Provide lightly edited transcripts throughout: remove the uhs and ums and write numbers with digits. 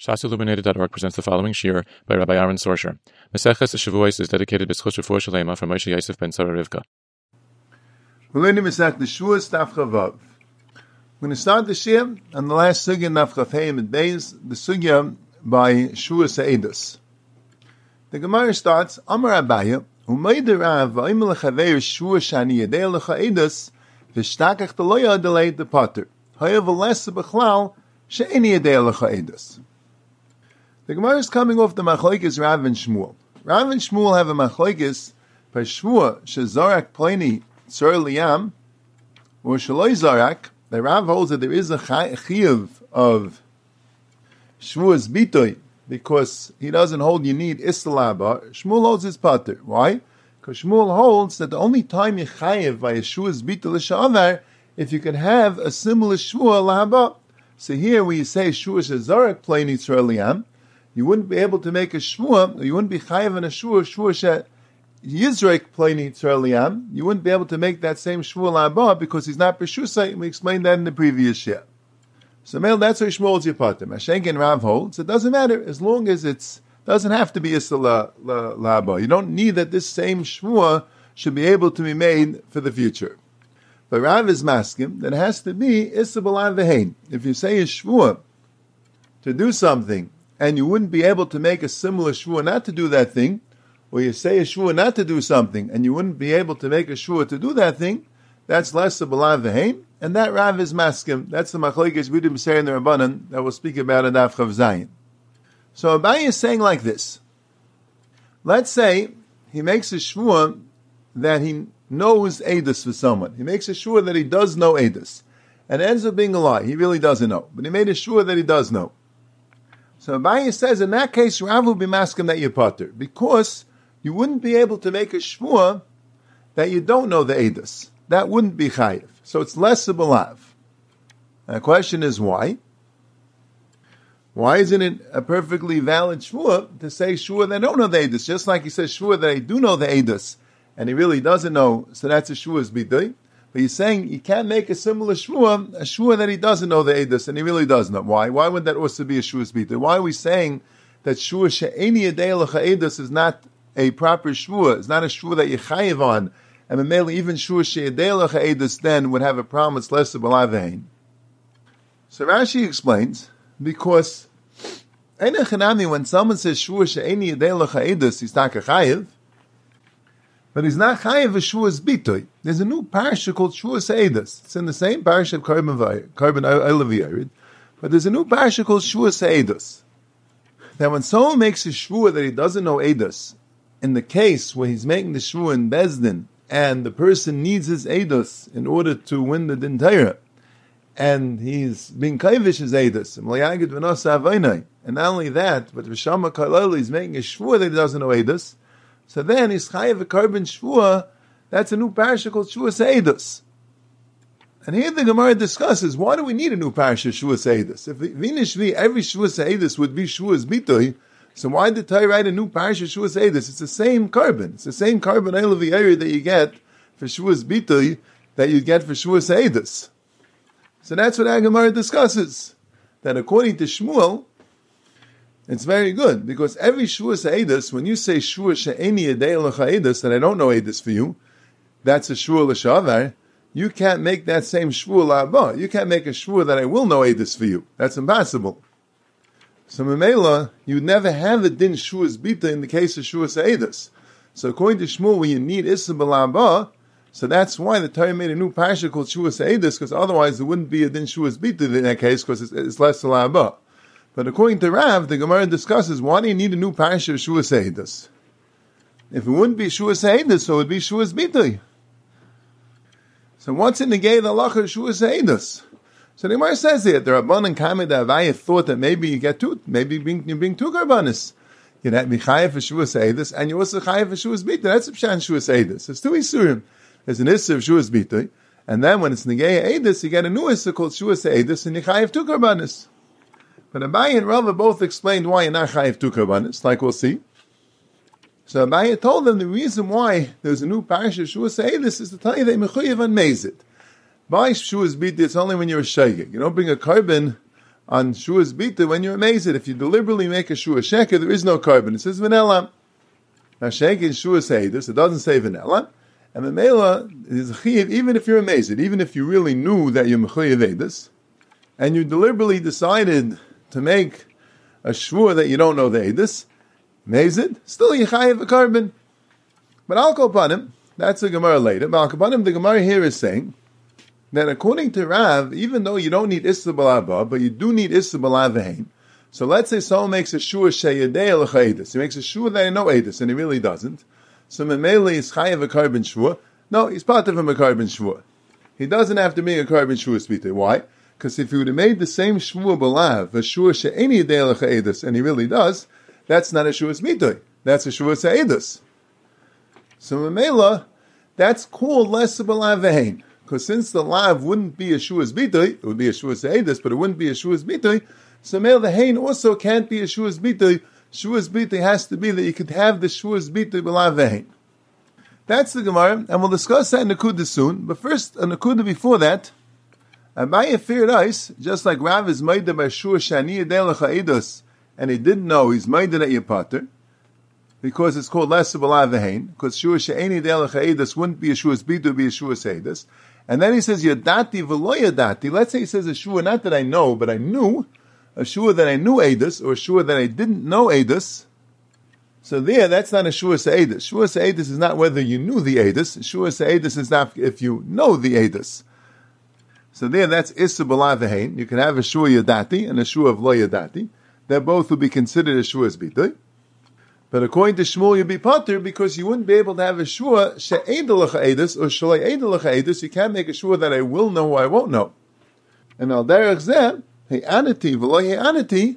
ShasIlluminated.org presents the following shir by Rabbi Aaron Sorsher. Maseches Shavuos is dedicated to B'schus Refuah Shalema from Moshe Yosef ben Sarah Rivka. We're learning Masech Shavuos Daf Chavav. We're going to start the shir on the last sugya Daf Chafayim and Beis, the sugya by Shavuos Eidos. The Gemara starts, Amar Abaya, Umayder Rav V'imel Lechaveir Shavuos Shani Yedei Lecha Eidos V'shtakach Deloya Adelei the Potter Hayav V'lesa B'chlal She'eni Yedei Lecha Eidos. The Gemara is coming off the Machlokes Rav and Shmuel. Rav and Shmuel have a Machlokes by Shvuah Shezarak Pleni Tzor Liyam or Shaloi Zarak. The Rav holds that there is a chiyuv of Shvuah's Bitoy because he doesn't hold you need Istalaba. Shmuel holds his pater. Why? Because Shmuel holds that the only time you chayiv by a Shvuah's Bitoy l'shavar if you can have a similar Shvuah lahaba. So here when you say Shvuah Shezarak Pleni Tzor Liyam, you wouldn't be able to make a shvuah, or you wouldn't be chayiv in a shvuah she yizrek pleni tzor liyam. You wouldn't be able to make that same shvuah la'aba because he's not b'shusay, and we explained that in the previous year. So, Mel, that's where Shmuel's yipatim. Hashenk and Rav holds, it doesn't matter, as long as it doesn't have to be issa la'aba. You don't need that this same shvuah should be able to be made for the future. But Rav is maskim, that it has to be issa b'lan v'hein. If you say a shvuah to do something, and you wouldn't be able to make a similar shvuah not to do that thing, or you say a shvuah not to do something, and you wouldn't be able to make a shvuah to do that thing, that's less of b'lan v'hein, and that Rav is maskim. That's the machlokes b'dim say in the Rabbanan that we'll speak about in Daf Chav Zayin. So Abaye is saying like this. Let's say he makes a shvuah that he knows edus for someone. He makes a shvuah that he does know edus, and it ends up being a lie. He really doesn't know, but he made a shvuah that he does know. So Abaye says, in that case, Rav will be maskim that you're pater, because you wouldn't be able to make a shvuah that you don't know the edus. That wouldn't be chayiv. So it's less of a lav. And the question is why? Why isn't it a perfectly valid shvuah to say shvuah that I don't know the edus? Just like he says shvuah that I do know the edus, and he really doesn't know, so that's a shvuah's bidui. But he's saying you can't make a similar shvuah, a shvuah that he doesn't know the edus, and he really does know. Why? Why would that also be a shvuah's bidui? Why are we saying that shvuah she'eni yedei lecha edus is not a proper shvuah? It's not a shvuah that you chayiv on, and mainly even shvuah she'edei lecha edus then would have a problem. It's less of a lavein. So Rashi explains, because when someone says shvuah she'eni yedei lecha edus, he's not a chayiv. But he's not chayiv v'shuas bitoy. There's a new parasha called Shuas Eidos. It's in the same parasha of Korban Olav, but there's a new parasha called Shuas Eidos. That when someone makes a shvuah that he doesn't know Eidos, in the case where he's making the shvuah in Bezdin, and the person needs his Eidos in order to win the Din Torah, and he's being kaivish his Eidos, and not only that, but V'shama Kalel is making a shvuah that he doesn't know Eidos, so then he's chayiv a korban shvuah. That's a new parasha called Shuas Eidos. And here the Gemara discusses, why do we need a new parasha Shuas Eidos? If Vinishvi, every Shuas Eidos would be Shuas Bitoy, so why did Torah write a new parasha Shuas Eidos? It's the same korban. It's the same korban Olav that you get for Shuas Bitoy that you get for Shuas Eidos. So that's what our Gemara discusses. That according to Shmuel, it's very good, because every Shuas Eidos, when you say Shvuah she'eni yedei lecha edus, that I don't know edus for you, that's a Shvuah l'shavar, you can't make that same Shvuah la'aba. You can't make a Shvuah that I will know edus for you. That's impossible. So Memela, you would never have a din Shuas bita in the case of Shuas Eidos. So according to Shmuel, when you need Issa b'la'aba, so that's why the Torah made a new parasha called Shuas Eidos, because otherwise there wouldn't be a din Shuas bita in that case, because it's less la'aba. But according to Rav, the Gemara discusses, why do you need a new parasha of Shuas Eidos? If it wouldn't be Shuas Eidos, so it would be Shuas Bitoy. So what's in the gay the halacha of Shuas Eidos? So the Gemara says here, the Rabban and Kamed Avaya thought that maybe you get two, maybe you bring two karbanis. You have to be chayav for Shuas Eidos, and you also chayav for Shuas Bitoy. That's a pshan Shuas Eidos. There's two isurim. There's an issur of Shuas Bitoy, and then when it's negay Eidos, you get a new issur called Shuas Eidos, and you chayav two karbanis. But Abaye and Rava both explained why you're not chayiv two karbanis, like we'll see. So Abaye told them the reason why there's a new parasha Shuas Eidos is to tell you that mechuyev on mezid. By Shuas Bita, it's only when you're a shaygig. You don't bring a carbon on shuas bita when you're amazed. If you deliberately make a shua sheker, there is no carbon. It says vanilla. Now sheker is shua seidus. It doesn't say vanilla. And memela is a chiyav even if you're amazed, even if you really knew that you're mechuyev edus, and you deliberately decided to make a shua that you don't know the edus, amazed, still you chayav a carbon. But al kol panim, that's the Gemara later. But al kol panim, the Gemara here is saying that according to Rav, even though you don't need Issa B'Lava, but you do need Issa B'Lava. So let's say someone makes a shua sheyadei l'cha edus. He makes a shua that he know edus, and he really doesn't. So memele is chayav a carbon shua. No, he's part of him a carbon shua. He doesn't have to make a carbon shua spita. Why? Because if he would have made the same shua b'lav, a shua she'eni yadei l'cha edus, and he really does, that's not a shua spita. That's a shua se'edus. So memele, that's called less b'lav. Because since the lav wouldn't be a shuas bitui, it would be a shuas eidus, but it wouldn't be a shuas bitui, so mele the hain also can't be a shuas bitui. Shuas bitui has to be that you could have the shuas bitui b'lav vein. That's the Gemara, and we'll discuss that in Nakuda soon. But first, a Nakuda before that, Abaye feared ice, just like Rav is made by shua shani yadei l'cha eidus, and he didn't know he's made at Yapater, because it's called less b'lav vein, because shua she'eni yadei l'cha eidus wouldn't be a shuas bitui, it would be a shuas eidus. And then he says, Yadati v'lo yadati. Let's say he says a shua, not that I know, but I knew, a shua that I knew edus, or a shua that I didn't know edus. So there, that's not a shua se'edus. Shua se'edus is not whether you knew the edus. Shua se'edus is not if you know the edus. So there, that's issa b'la v'hein. You can have a shua yadati and a shua v'lo yadati. They both would be considered a shua's bitui. But according to Shmuel, you'd be pater because you wouldn't be able to have a shua she'edelecha edus or shalei edelecha edus. You can't make a shua that I will know or I won't know. And al derech zeh he'anati v'lo he'anati,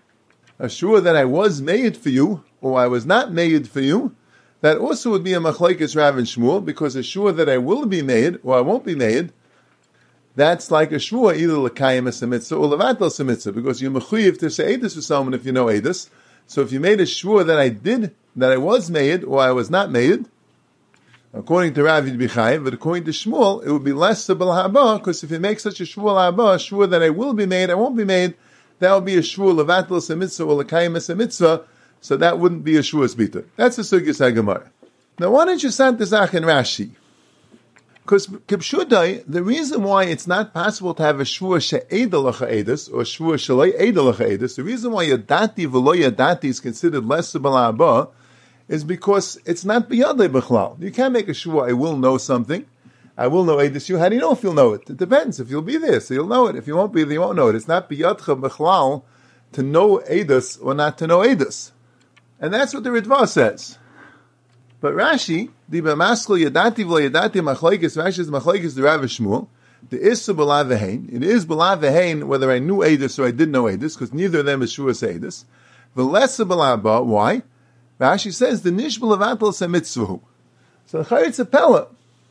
a shua that I was made for you or I was not made for you, that also would be a machlekes Rav and Shmuel, because a shua that I will be made or I won't be made, that's like a shua either l'kayim as a mitzvah or levatel as a mitzvah, because you're mechuyev to say edus for someone if you know edus. So if you made a shua that I was made, or I was not made, according to Rav, you'd be chayiv, but according to Shmuel, it would be less sabal haba, because if you make such a shua haba, a shua that I will be made, I won't be made, that would be a shua levatel as a mitzvah or l'kayim as a mitzvah, so that wouldn't be a shua's bita. That's the sugya haGemara. Now why don't you send the Zach and Rashi? Because Kipshudai, the reason why it's not possible to have a shua she'edelecha edus or shua shalei edelecha edus, the reason why yadati v'lo yadati is considered less sabal haba is because it's not biyadei b'chlal. You can't make a shua, I will know something. I will know edus. How do you know if you'll know it? It depends. If you'll be there, so you'll know it. If you won't be there, you won't know it. It's not biyadcha b'chlal to know edus or not to know edus. And that's what the Ritva says. But Rashi, the b'maskal yadati v'lo yadati machlekes, Rashi is machlekes the Rav Shmuel. The issa b'la v'hein. It is b'la v'hein whether I knew edus or I didn't know edus, because neither of them is shua edus. V'lesa b'la ba. Why? Rashi says the nish b'levatel semitzvahu. So l'chayr it's a pella.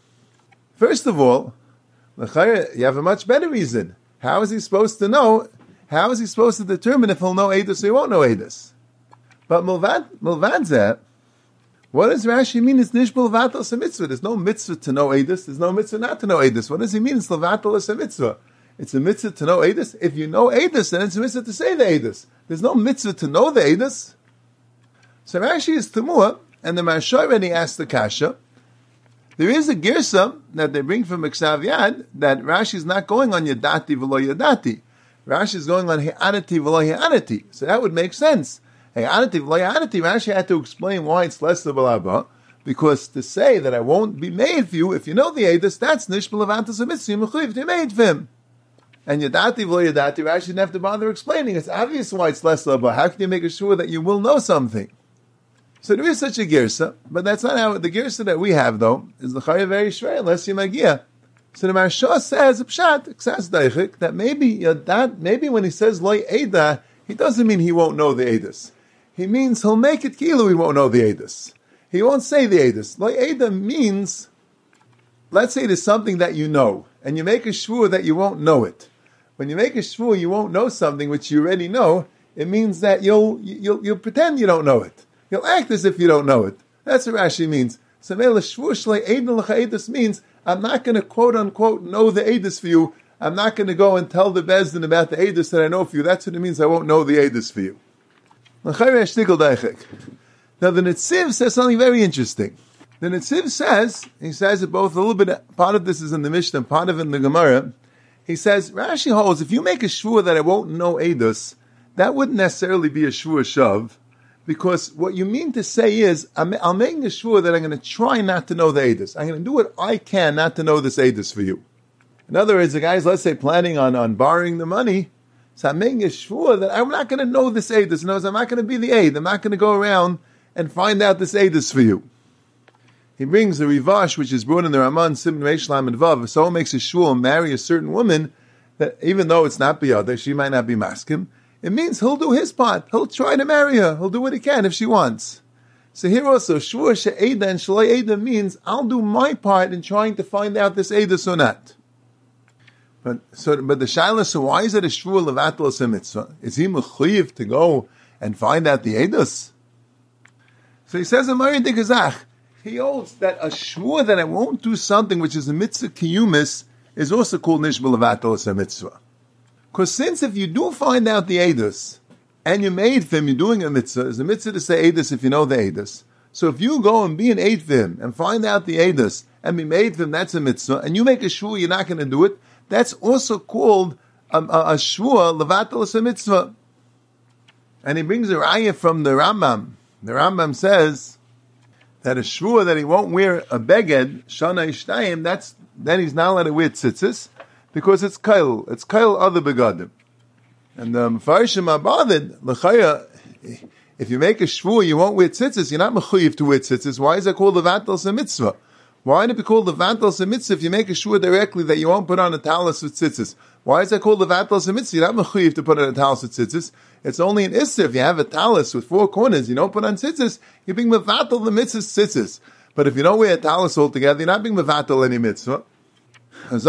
First of all, l'chayr you have a much better reason. How is he supposed to know? How is he supposed to determine if he'll know edus or he won't know edus? But milvad zeh, what does Rashi mean? It's nishbul levatel as a mitzvah. There's no mitzvah to know edus. There's no mitzvah not to know edus. What does he mean? It's levatel as a mitzvah. It's a mitzvah to know edus. If you know edus, then it's a mitzvah to say the edus. There's no mitzvah to know the edus. So Rashi is Tamua, and the Maharsha already asked the kasha. There is a girsa that they bring from Miksav Yad that Rashi is not going on yadati v'lo yadati. Rashi is going on he'anati v'lo he'anati. So that would make sense. Rashi had to explain why it's less of a laba, because to say that I won't be made for you if you know the edus, that's nishbal levantas mitzvah mechuyev to be made for him. And yadati v'lo yadati, Rashi didn't have to bother explaining. It's obvious why it's less laba. How can you make sure that you will know something? So there is such a girsa, but that's not how the girsa that we have though is the chayav very shver unless you magia. So the Maharsha says that maybe when he says loy eda, he doesn't mean he won't know the edus. He means he'll make it kilu, he won't know the edus. He won't say the edus. Lo eda means, let's say there's something that you know, and you make a shvur that you won't know it. When you make a shvur, you won't know something which you already know. It means that you'll pretend you don't know it. You'll act as if you don't know it. That's what Rashi means. So shvur shlei eda l'cha edus means I'm not going to quote unquote know the edus for you. I'm not going to go and tell the Beis Din about the Eidus that I know for you. That's what it means I won't know the Eidus for you. Now the Netziv says something very interesting. The Netziv says, he says it both a little bit, part of this is in the Mishnah, part of it in the Gemara. He says, Rashi holds, if you make a shvur that I won't know Eidus, that wouldn't necessarily be a shvur shav, because what you mean to say is, I'm making a shvur that I'm going to try not to know the Eidus. I'm going to do what I can not to know this Eidus for you. In other words, the guy's, let's say, planning on borrowing the money, so I'm making a shvur that I'm not going to know this Eidus. In other words, I'm not going to be the Eid. I'm not going to go around and find out this Eidus for you. He brings a rivash, which is brought in the Raman, Simon Reishlam and Vav. If someone makes a shvur and marry a certain woman, that even though it's not biyadeh, she might not be maskim, it means he'll do his part. He'll try to marry her. He'll do what he can if she wants. So here also, shvur she'eda and shalai eda means I'll do my part in trying to find out this eidus or not. But the shaila, so why is it a shvur levatel mitzvah? Is he mechuyev to go and find out the eidus? So he says in Mari de Gazach, he holds that a shvur that I won't do something which is a mitzvah kiyumis is also called nishbal levatel mitzvah. Because since if you do find out the eidus and you made for him, you're doing a mitzvah, it's a mitzvah to say eidus if you know the eidus. So if you go and be an eid for him and find out the eidus and be made for him, that's a mitzvah, and you make a shvur, you're not going to do it, that's also called a shvur levatel mitzvah. And he brings a raya from the Rambam. The Rambam says that a shvur that he won't wear a beged, shana ishtayim, then he's not allowed to wear tzitzis, because it's kail other begadim. And the Mefarshim Abadid, l'chaya, if you make a shvur, you won't wear tzitzis, you're not mechuyev to wear tzitzis. Why is that called the vatal mitzvah? Why would it be called the vatal mitzvah if you make a shvur directly that you won't put on a talis with tzitzis? Why is that called the vatal mitzvah? You're not mechuyev to put on a talis with tzitzis. It's only an isser. If you have a talis with 4 corners, you don't put on tzitzis, you're being mevatal the mitzvah tzitzis. But if you don't wear a talis altogether, you're not being mevatal any mitzvah. It's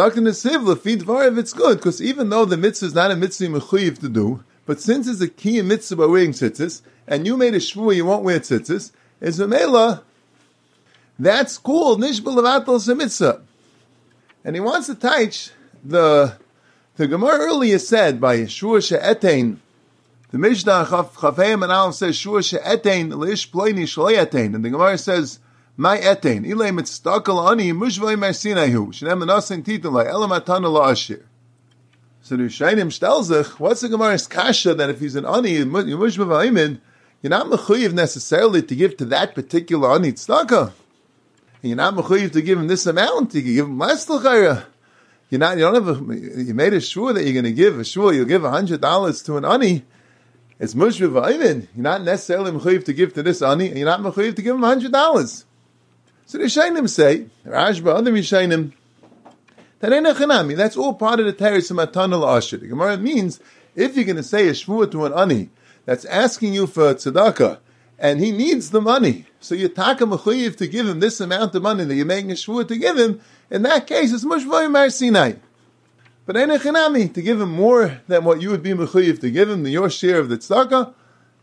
good, because even though the mitzvah is not a mitzvah mechuyev to do, but since it's a key mitzvah by wearing tzitzis, and you made a shvur you won't wear tzitzis, it's v'meila, that's called nishbal levatel mitzvah. And he wants to teach the Gemara earlier said by shvur she'etein, the Mishnah Chafayim and Aleph says shvur she'etein leish ploini shalei etein, and the Gemara says my etein ilay mitztakal ani mushvay marsinahu shnem anasin titlay elamatana la'ashir. So the Shainim Stelzich, what's the Gemara's kasha that if he's an ani mushvay you're not mechuyev necessarily to give to that particular ani tzedakah. You're not mechuyev to give him this amount. You can give him less l'chayra. You made a shvur that you're going to give a shvur. You'll give $100 to an ani. It's mushvay v'aymin. You're not necessarily mechuyev to give to this ani, and you're not mechuyev to give him $100. So the Shainim say, Rashba, other Shainim, that ain't a chanami. That's all part of the teres of matana la'ashir. The Gemara means if you're going to say a shvur to an ani that's asking you for tzedakah, and he needs the money, so you're taka mechuyev to give him this amount of money that you're making a shvur to give him, in that case it's mushvay mar sinai. But ain't a chanami to give him more than what you would be mechuyev to give him, your share of the tzedakah,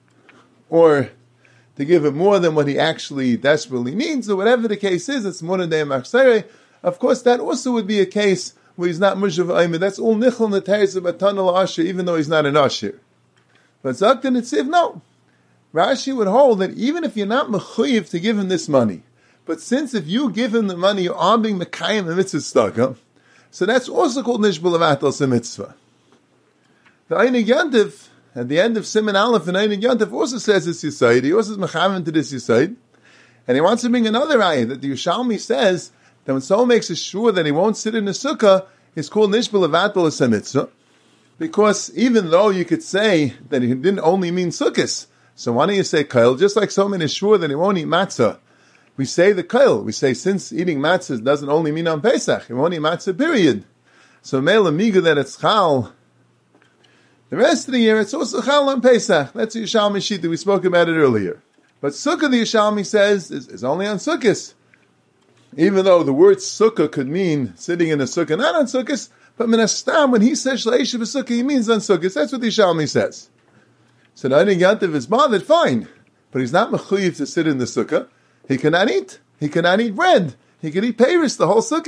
or to give him more than what he actually desperately needs, or whatever the case is, it's more than day machsere. Of course, that also would be a case where he's not mushvay ayman. That's all nichol in the teres of matana la'ashir, even though he's not an ashir. But Zakta Netziv, no. Rashi would hold that even if you're not mechuyev to give him this money, but since if you give him the money, you are being mekayim the mitzvah tzedakah, so that's also called nishbal levatel mitzvah. The Einig Yantiv, at the end of Siman Aleph, and Einig Yantiv also says this Yisaid. He also is mechavan to this Yisaid, and he wants to bring another ayah that the Yerushalmi says that when someone makes a shvur that he won't sit in the sukkah, it's called nishbal levatel mitzvah. Because even though you could say that he didn't only mean sukkahs, so why don't you say kail? Just like someone is sure that he won't eat matzah, we say the kail. We say since eating matzah doesn't only mean on Pesach, he won't eat matzah, period. So mele miga that it's chal. The rest of the year it's also chal on Pesach. That's the Yerushalmi Shita, we spoke about it earlier. But sukkah, the Yerushalmi says, is only on sukkahs. Even though the word sukkah could mean sitting in a sukkah, not on sukkahs, but minastam, when he says shleisha b'sukkah, he means on sukkahs. That's what the Yerushalmi says. So the Einig Yantiv is bothered, fine. But he's not mechuyev to sit in the sukkah. He cannot eat. He cannot eat bread. He can eat peiros, the whole sukkahs.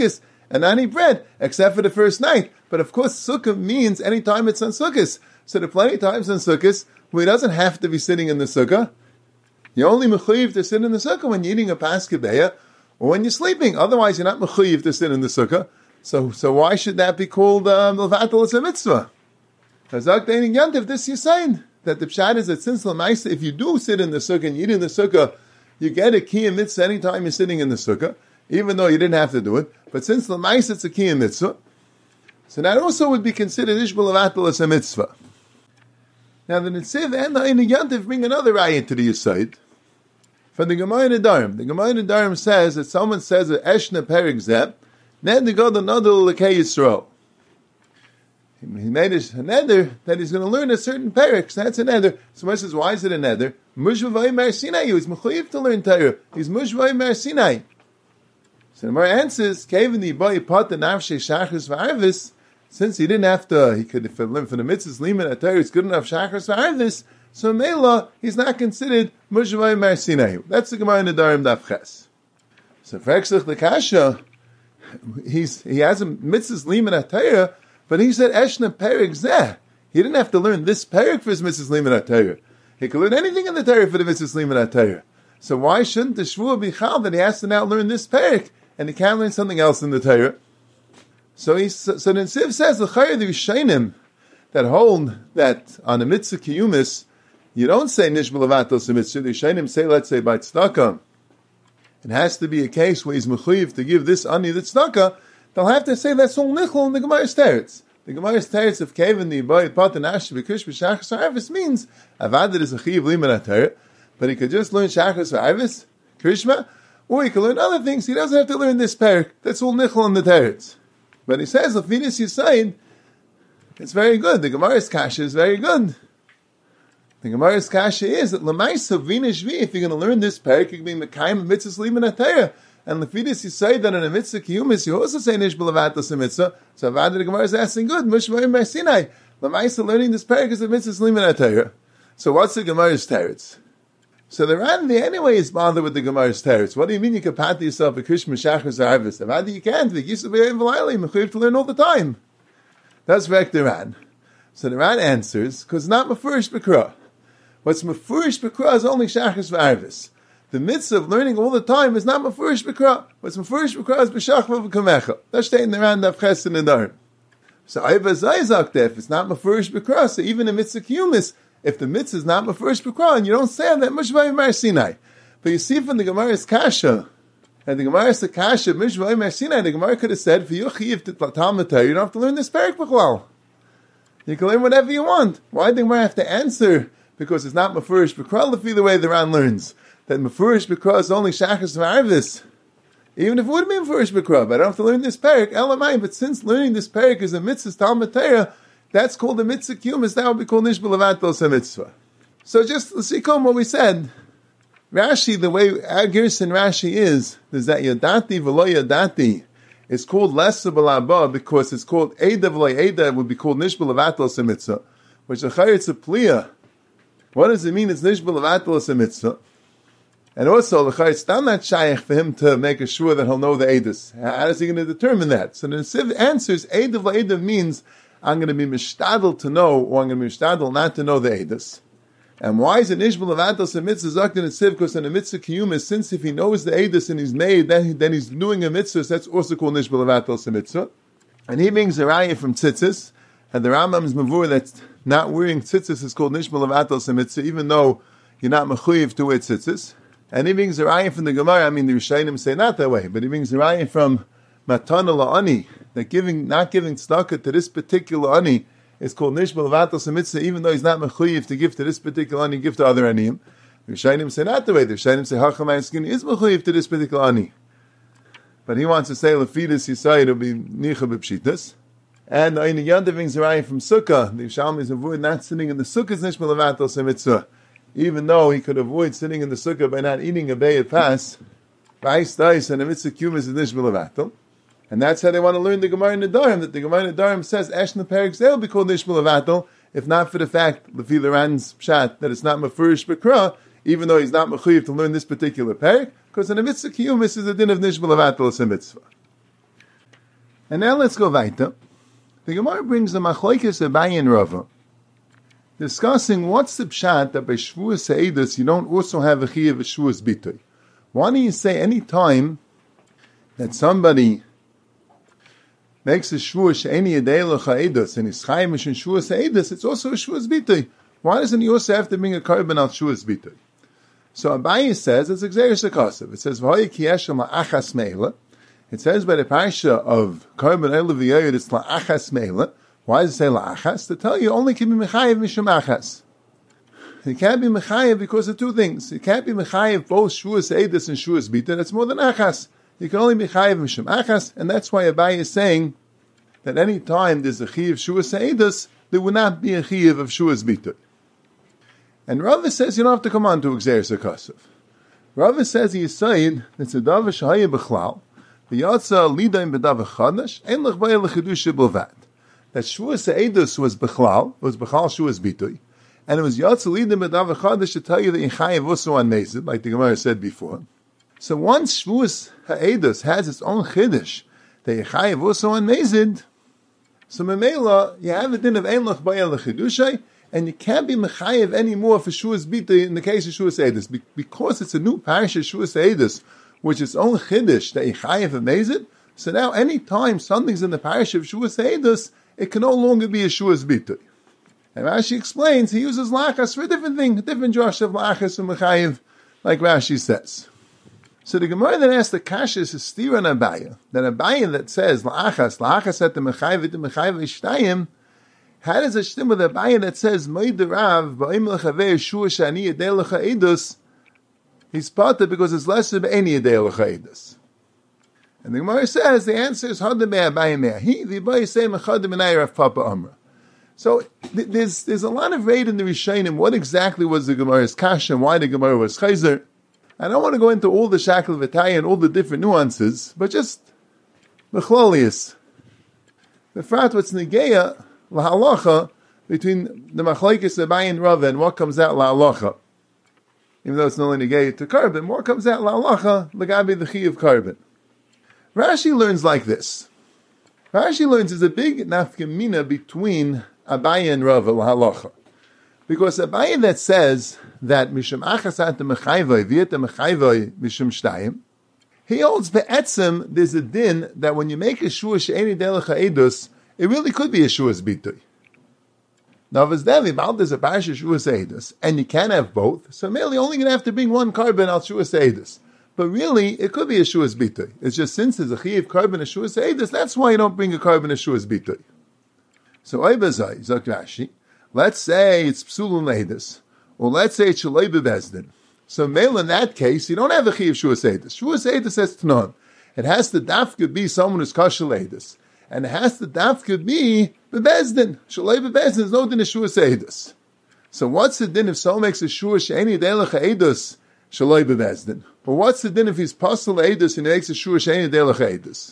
and any bread, except for the first night. But of course, sukkah means any time it's on sukkahs. So there are plenty of times on sukkahs where he doesn't have to be sitting in the sukkah. You're only mechuyev to sit in the sukkah when you're eating a paskabeya or when you're sleeping. Otherwise, you're not mechuyev to sit in the sukkah. So why should that be called levatel as a mitzvah? Chazak Deining Yantiv, this you're saying that the pshat is that since l'maisa, if you do sit in the sukkah and you eat in the sukkah, you get a kiyum mitzvah anytime you're sitting in the sukkah, even though you didn't have to do it. But since l'maisa it's a kiyum mitzvah, so that also would be considered ishbal levatel as a mitzvah. Now the Netziv and the Deining Yantiv bring another ayat to the Yesod from the Gemara Nedarim. The Gemara Nedarim says that someone says that Eshna Perik Zeb, then the God another Lekei Yisrael. He made a neder that he's going to learn a certain perik. So that's a neder. So one says, why is it a neder? Mushvavay Mer Sinai. He's mechuyev to learn Torah. He's Mushvavay Mer Sinai. So the Gemara answers, Kevin the boy pot the nafshe shachris v'arvis. Since he didn't have to, he could if learn from the mitzvahs liman at Torah. It's good enough shachris v'arvis. So Mela, he's not considered Mushvavay Mer Sinai. That's the Gemara Nedarim Daf Ches. So for Exlich the Kasha, he has a mitzvahs liman at Torah. But he said, Eshna Perik Zeh. He didn't have to learn this Perik for his mitzvahs liman Torah. He could learn anything in the Torah for the mitzvahs liman Torah. So why shouldn't the Shvuah be chal that he has to now learn this Perik and he can't learn something else in the Torah? So the Netziv says, the Chayr the Rishayim that hold that on a mitzvah kiyumis, you don't say Nishbal Levatel Mitzvah. The Rishayim say, let's say by tzedakah. It has to be a case where he's mechuyev to give this ani the tzedakah. They'll have to say that's all nichol in the Gemara's teretz. The Gemara's teretz of Kevin the boy pot and ash b'kush b'shachas v'arvis means avad is a chiv liman atayr, but he could just learn shachas v'arvis krishma, or he could learn other things. He doesn't have to learn this parak. That's all nichol in the teretz. But he says lefinis yisayin, it's very good. The Gemara's kasha is very good. The Gemara's kasha is that l'maisa v'inishvi. If you're going to learn this parak, you're being mekayim mitzvahs liman atayr. And Lefidus, you say that in a mitzvah kiyumis, you also say nish b'levatel mitzvah. So Avad the Gemara is asking, good, Mushvayim Mer Sinai. L'maisa learning this parak is a mitzvah liman atayr. So what's the Gemara's teretz? So the Ran anyway is bothered with the Gemara's teretz. What do you mean you can pat yourself a krishma shachris arvis? Avad you can't. The Yisuf b'yayim v'layli mechuyev to learn all the time. That's vek the Ran. So the Ran answers because it's not mefurish b'kra. What's mefurish b'kra is only shachris v'arvis. The mitzvah of learning all the time is not mefurish b'kra. What's mefurish b'kra is b'shachva v'kamecha. That's stating the Ran Daf Ches in the Nedarim. So Ayva Zayzak if it's not mefurish b'kra, so even a mitzvah kiyumis, if the mitzvah is not mefurish b'kra, and you don't say that Mushvayim Mer Sinai. But you see from the Gemara's kasha, and the Gemara's kasha Mushvayim Mer Sinai, the Gemara could have said, "V'yuchiv titlatamata." You don't have to learn this parak b'chlal. You can learn whatever you want. Why did the Gemara have to answer? Because it's not mefurish b'kra. Lefi the way the Ran learns that mefurish b'kra is only shachas v'arvis. Even if it would be mefurish b'kra, but I don't have to learn this parak, elamai. But since learning this parak is a mitzvah Talmud Torah, that's called a mitzvah kiyumis. That would be called nishbal levatel mitzvah. So just let's see what we said. Rashi, the way our Gerson Rashi is that yadati v'lo yadati is called lesa b'laba because it's called eda v'lo eda would be called nishbal levatel mitzvah, which the chayritz a pliya. What does it mean? It's nishbal levatel mitzvah. And also, it's not shaykh for him to make sure that he'll know the edus. How is he going to determine that? So the Netziv answers, Eidav la'edav means, I'm going to be mishtadel to know, or I'm going to be mishtadel not to know the edus. And why is it nishbal levatel a mitzvah zok the Netziv? Because in a mitzvah kiyumis, since if he knows the edus and he's made, then he's doing a mitzvah, so that's also called nishbal levatel a mitzvah. And he brings a raya from tzitzis, and the Rambam is mavur that not wearing tzitzis is called nishbal levatel a mitzvah, even though you're not mechuyev to wear tzitzis. And he brings a raya from the Gemara. I mean, the Rishayim say not that way, but he brings a raya from Matana La'ani, that not giving tzedakah to this particular ani is called nishbal levatel mitzvah, even though he's not mechuyev to give to this particular ani, give to other aniyim. The Rishayim say not that way. The Rishayim say Hachamay Skin is mechuyev to this particular ani, but he wants to say Lefidus Yisai it'll be nicha b'pshitas. And the Ein Yontif brings a raya from Sukkah. The Yishalmi is avoid not sitting in the Sukkah is nishbal levatel mitzvah. Even though he could avoid sitting in the sukkah by not eating a bayat pas, ba'is and a mitzvah kumis is nishbal levatel. And that's how they want to learn the Gemara Nedarim, that the Gemara Nedarim says, Eshna Perik Zeh will be called nishbal levatel, if not for the fact, Lefi the Ran's pshat, that it's not mefurish b'kra, even though he's not mechuyev to learn this particular Perik, because in a mitzvah kumis is a din of nishbal levatel as a mitzvah. And now let's go weiter. The Gemara brings the Machlokes Abaye and Rava, discussing what's the pshat that by Shavuos Ha'edus you don't also have a chiyuv of Shavuos Bitoy. Why do you say any time that somebody makes a Shavuos She'eni Yedei L'cha Ha'edus and is chayim mishum Shavuos Ha'edus, it's also a Shavuos Bitoy. Why doesn't he also have to bring a korban al Shavuos Bitoy? So Abaye says it's Gzeirus HaKosav. It says V'hoye ki yeshem la'achas meila. It says by the parsha of korban el v'yoyed it's la'achas meila. Why does it say la'achas? To tell you only can be mechayev mishum achas. It can't be mechayev because of two things. It can't be mechayev both Shavuos Ha'edus and Shavuos Bitoy. That's more than achas. You can only be mechayev mishum achas, and that's why Abaye is saying that any time there's a chiyuv Shavuos Ha'edus, there would not be a chiyuv of Shavuos Bitoy. And Rava says you don't have to come on to Gzeirus HaKosav. Rava says he is saying it's a davar shehaya b'chlal, v'yatsa lidaim b'davar chadash, ein lech b'ay l'chidusha b'lvad. That Shavuos Ha'edus was b'chlal Shavuos Bitoy, and it was yatsa lidaim b'davar chadash to tell you that you chayav also on mezid, like the Gemara said before. So once Shavuos Ha'edus has its own chiddush that you chayav also on mezid, so memela you have a din of ein lech b'ay l'chidusha, and you can't be mechayev anymore for Shavuos Bitoy in the case of Shavuos Ha'edus, because it's a new parasha Shavuos Ha'edus, which is own chiddush that you chayev amazed. So now, any time something's in the parasha of Shavuos Ha'edus, it can no longer be a Shavuos Bitoy. And Rashi explains he uses lachas for a different thing, a different drush of lachas and mechayev, like Rashi says. So the Gemara that asks the kasha is stira and Abaye, that Abaye that says lachas at the mechayev ishtayim. How does a shtim with Abaye that says Moed Rav ba'im l'chavei Shavuos She'ani Yedei L'cha Ha'edus? He's parted because it's less of any Yedei L'cha Ha'edus. And the Gemara says the answer is Hadam Abaye Me'ahi. The Abaye say Mechadim and Rav Papa Amra. So there's a lot of raid in the Rishonim. What exactly was the Gemara's kasha and why the Gemara was chayzer? I don't want to go into all the shakel v'taya and all the different nuances, but just Bechlolius. The frat what's negeya lahalacha between the machlokes Abaye and Rava and what comes out lahalacha, even though it's not only negayah to korban, what comes out lahalacha l'gabi the chiyuv korban. Rashi learns like this. Rashi learns there's a big nafkamina between Abaye and Rava lahalacha, because Abaye that says that mishum achas at the mechayvoi v'yet the mechayvoi mishum shtayim, he holds be'etzem there's a din that when you make a Shavuos She'eni Yedei L'cha Ha'edus, it really could be a Shavuos Bitoy. Now, if it's there's a parasha Shavuos Ha'edus, and you can't have both, so merely only going to have to bring one korban al Shavuos Ha'edus. But really, it could be a Shavuos Bitoy. It's just since there's a chiyuv korban of Shavuos Ha'edus, that's why you don't bring a korban of Shavuos Bitoy. So, Oibazai, Zok Rashi, let's say it's psulun le'edus, or let's say it's shaloi bebezdin. So, male in that case, you don't have a chiyuv Shavuos Ha'edus. Shavuos Ha'edus has t'non. It has to dafka be someone who's kosher le'edus. And it has to dafka be bebezdin. Shalei bebezdin is no din of Shavuos Ha'edus. So what's the din if someone makes a Shavuos She'eni Yedei L'cha Ha'edus? Shalei bebezdin. But what's the din if he's pasal Ha'edus and he makes a Shavuos She'eni Yedei L'cha Ha'edus?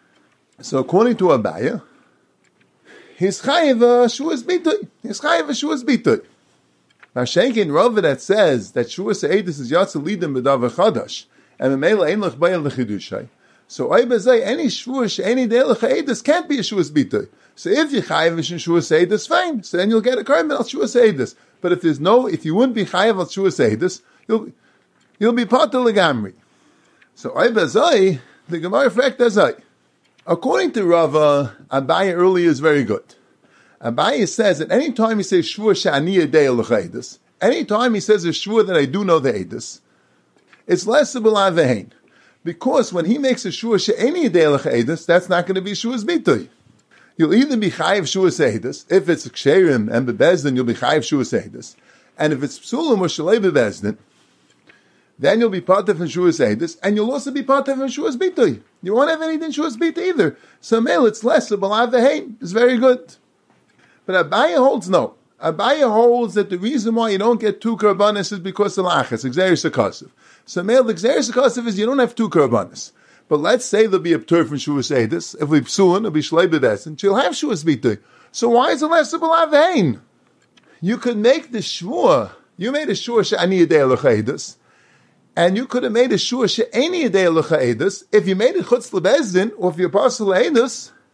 So according to Abaye, he's chayiv Shavuos Bitoy. He's chayiv Shavuos Bitoy. Now Shenkin Rava that says that Shavuos Ha'edus is yatsa lidim b'davar chadash and memela ein lech b'ayel l'chidushay. So any Shavuos She'eni Yedei L'cha Ha'edus can't be a Shavuos Bitoy. So if you chayiv in Shavuos Ha'edus, fine. So then you'll get a korban al Shavuos Ha'edus. But if you wouldn't be chayiv al Shavuos Ha'edus, you'll be part of legamri. So the Gemara frekt azay. According to Rava, Abaye earlier is very good. Abaye says that any time he says Shavuos She'ani Yedei L'cha Ha'edus, any time he says a Shavuos that I do know the Ha'edus, it's less of a ve'hein. Because when he makes a Shavuos She'eni Yedei L'cha Ha'edus, that's not going to be Shavuos Bitoy. You'll either be chayiv Shavuos Ha'edus, if it's ksherim and bebezdin, you'll be chayiv Shavuos Ha'edus, and if it's psulim or shalei bebezdin, then you'll be part of Shavuos Ha'edus, and you'll also be part of Shavuos Bitoy. You won't have anything Shavuos Bitoy either. So male, it's less of balav ve'hein. It's very good. But Abaye holds no. Abaye holds that the reason why you don't get two korbanos is because of lachas, Gzeirus HaKosav. So male, the Gzeirus HaKosav is you don't have two korbanos. But let's say there'll be a ptur from Shavuos Ha'edus. If we psulin, it'll be shlei bebezdin. She'll have Shavuos Bitoy. So why is it less of balav ve'hein? You could make the shvua. You made a Shavuos She'ani Yedei L'cha Ha'edus, and you could have made a Shavuos She'eni Yedei L'cha Ha'edus. If you made it chutz lebezdin, or if you're pasal Ha'edus,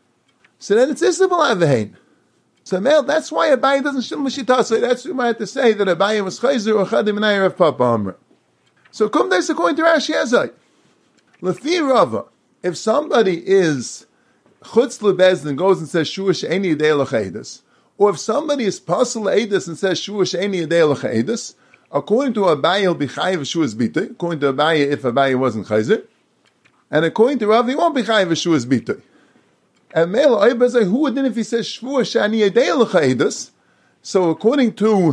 So then it's Issa B'Lavein. So that's why Abaye doesn't shim l'shitasa. That's what I have to say, that Abaye was chayzer or chadim and Rav Papa Amra. So kum des according to Rashi Ezai. Lefi Rava, if somebody is chutz lebezdin goes and says shua she'eni yedei l'chaydas, or if somebody is pasal l'edus and says shua she'eni yedei l'chaydas, according to Abaye he'll be chayiv shua's bitui. According to Abaye, if Abaye wasn't chayzer, and according to Rav he won't be chayiv shua's bitui. And Mela Oibazai, who would then if he says Shvua Shani Yedei L'Cha'edus? So according to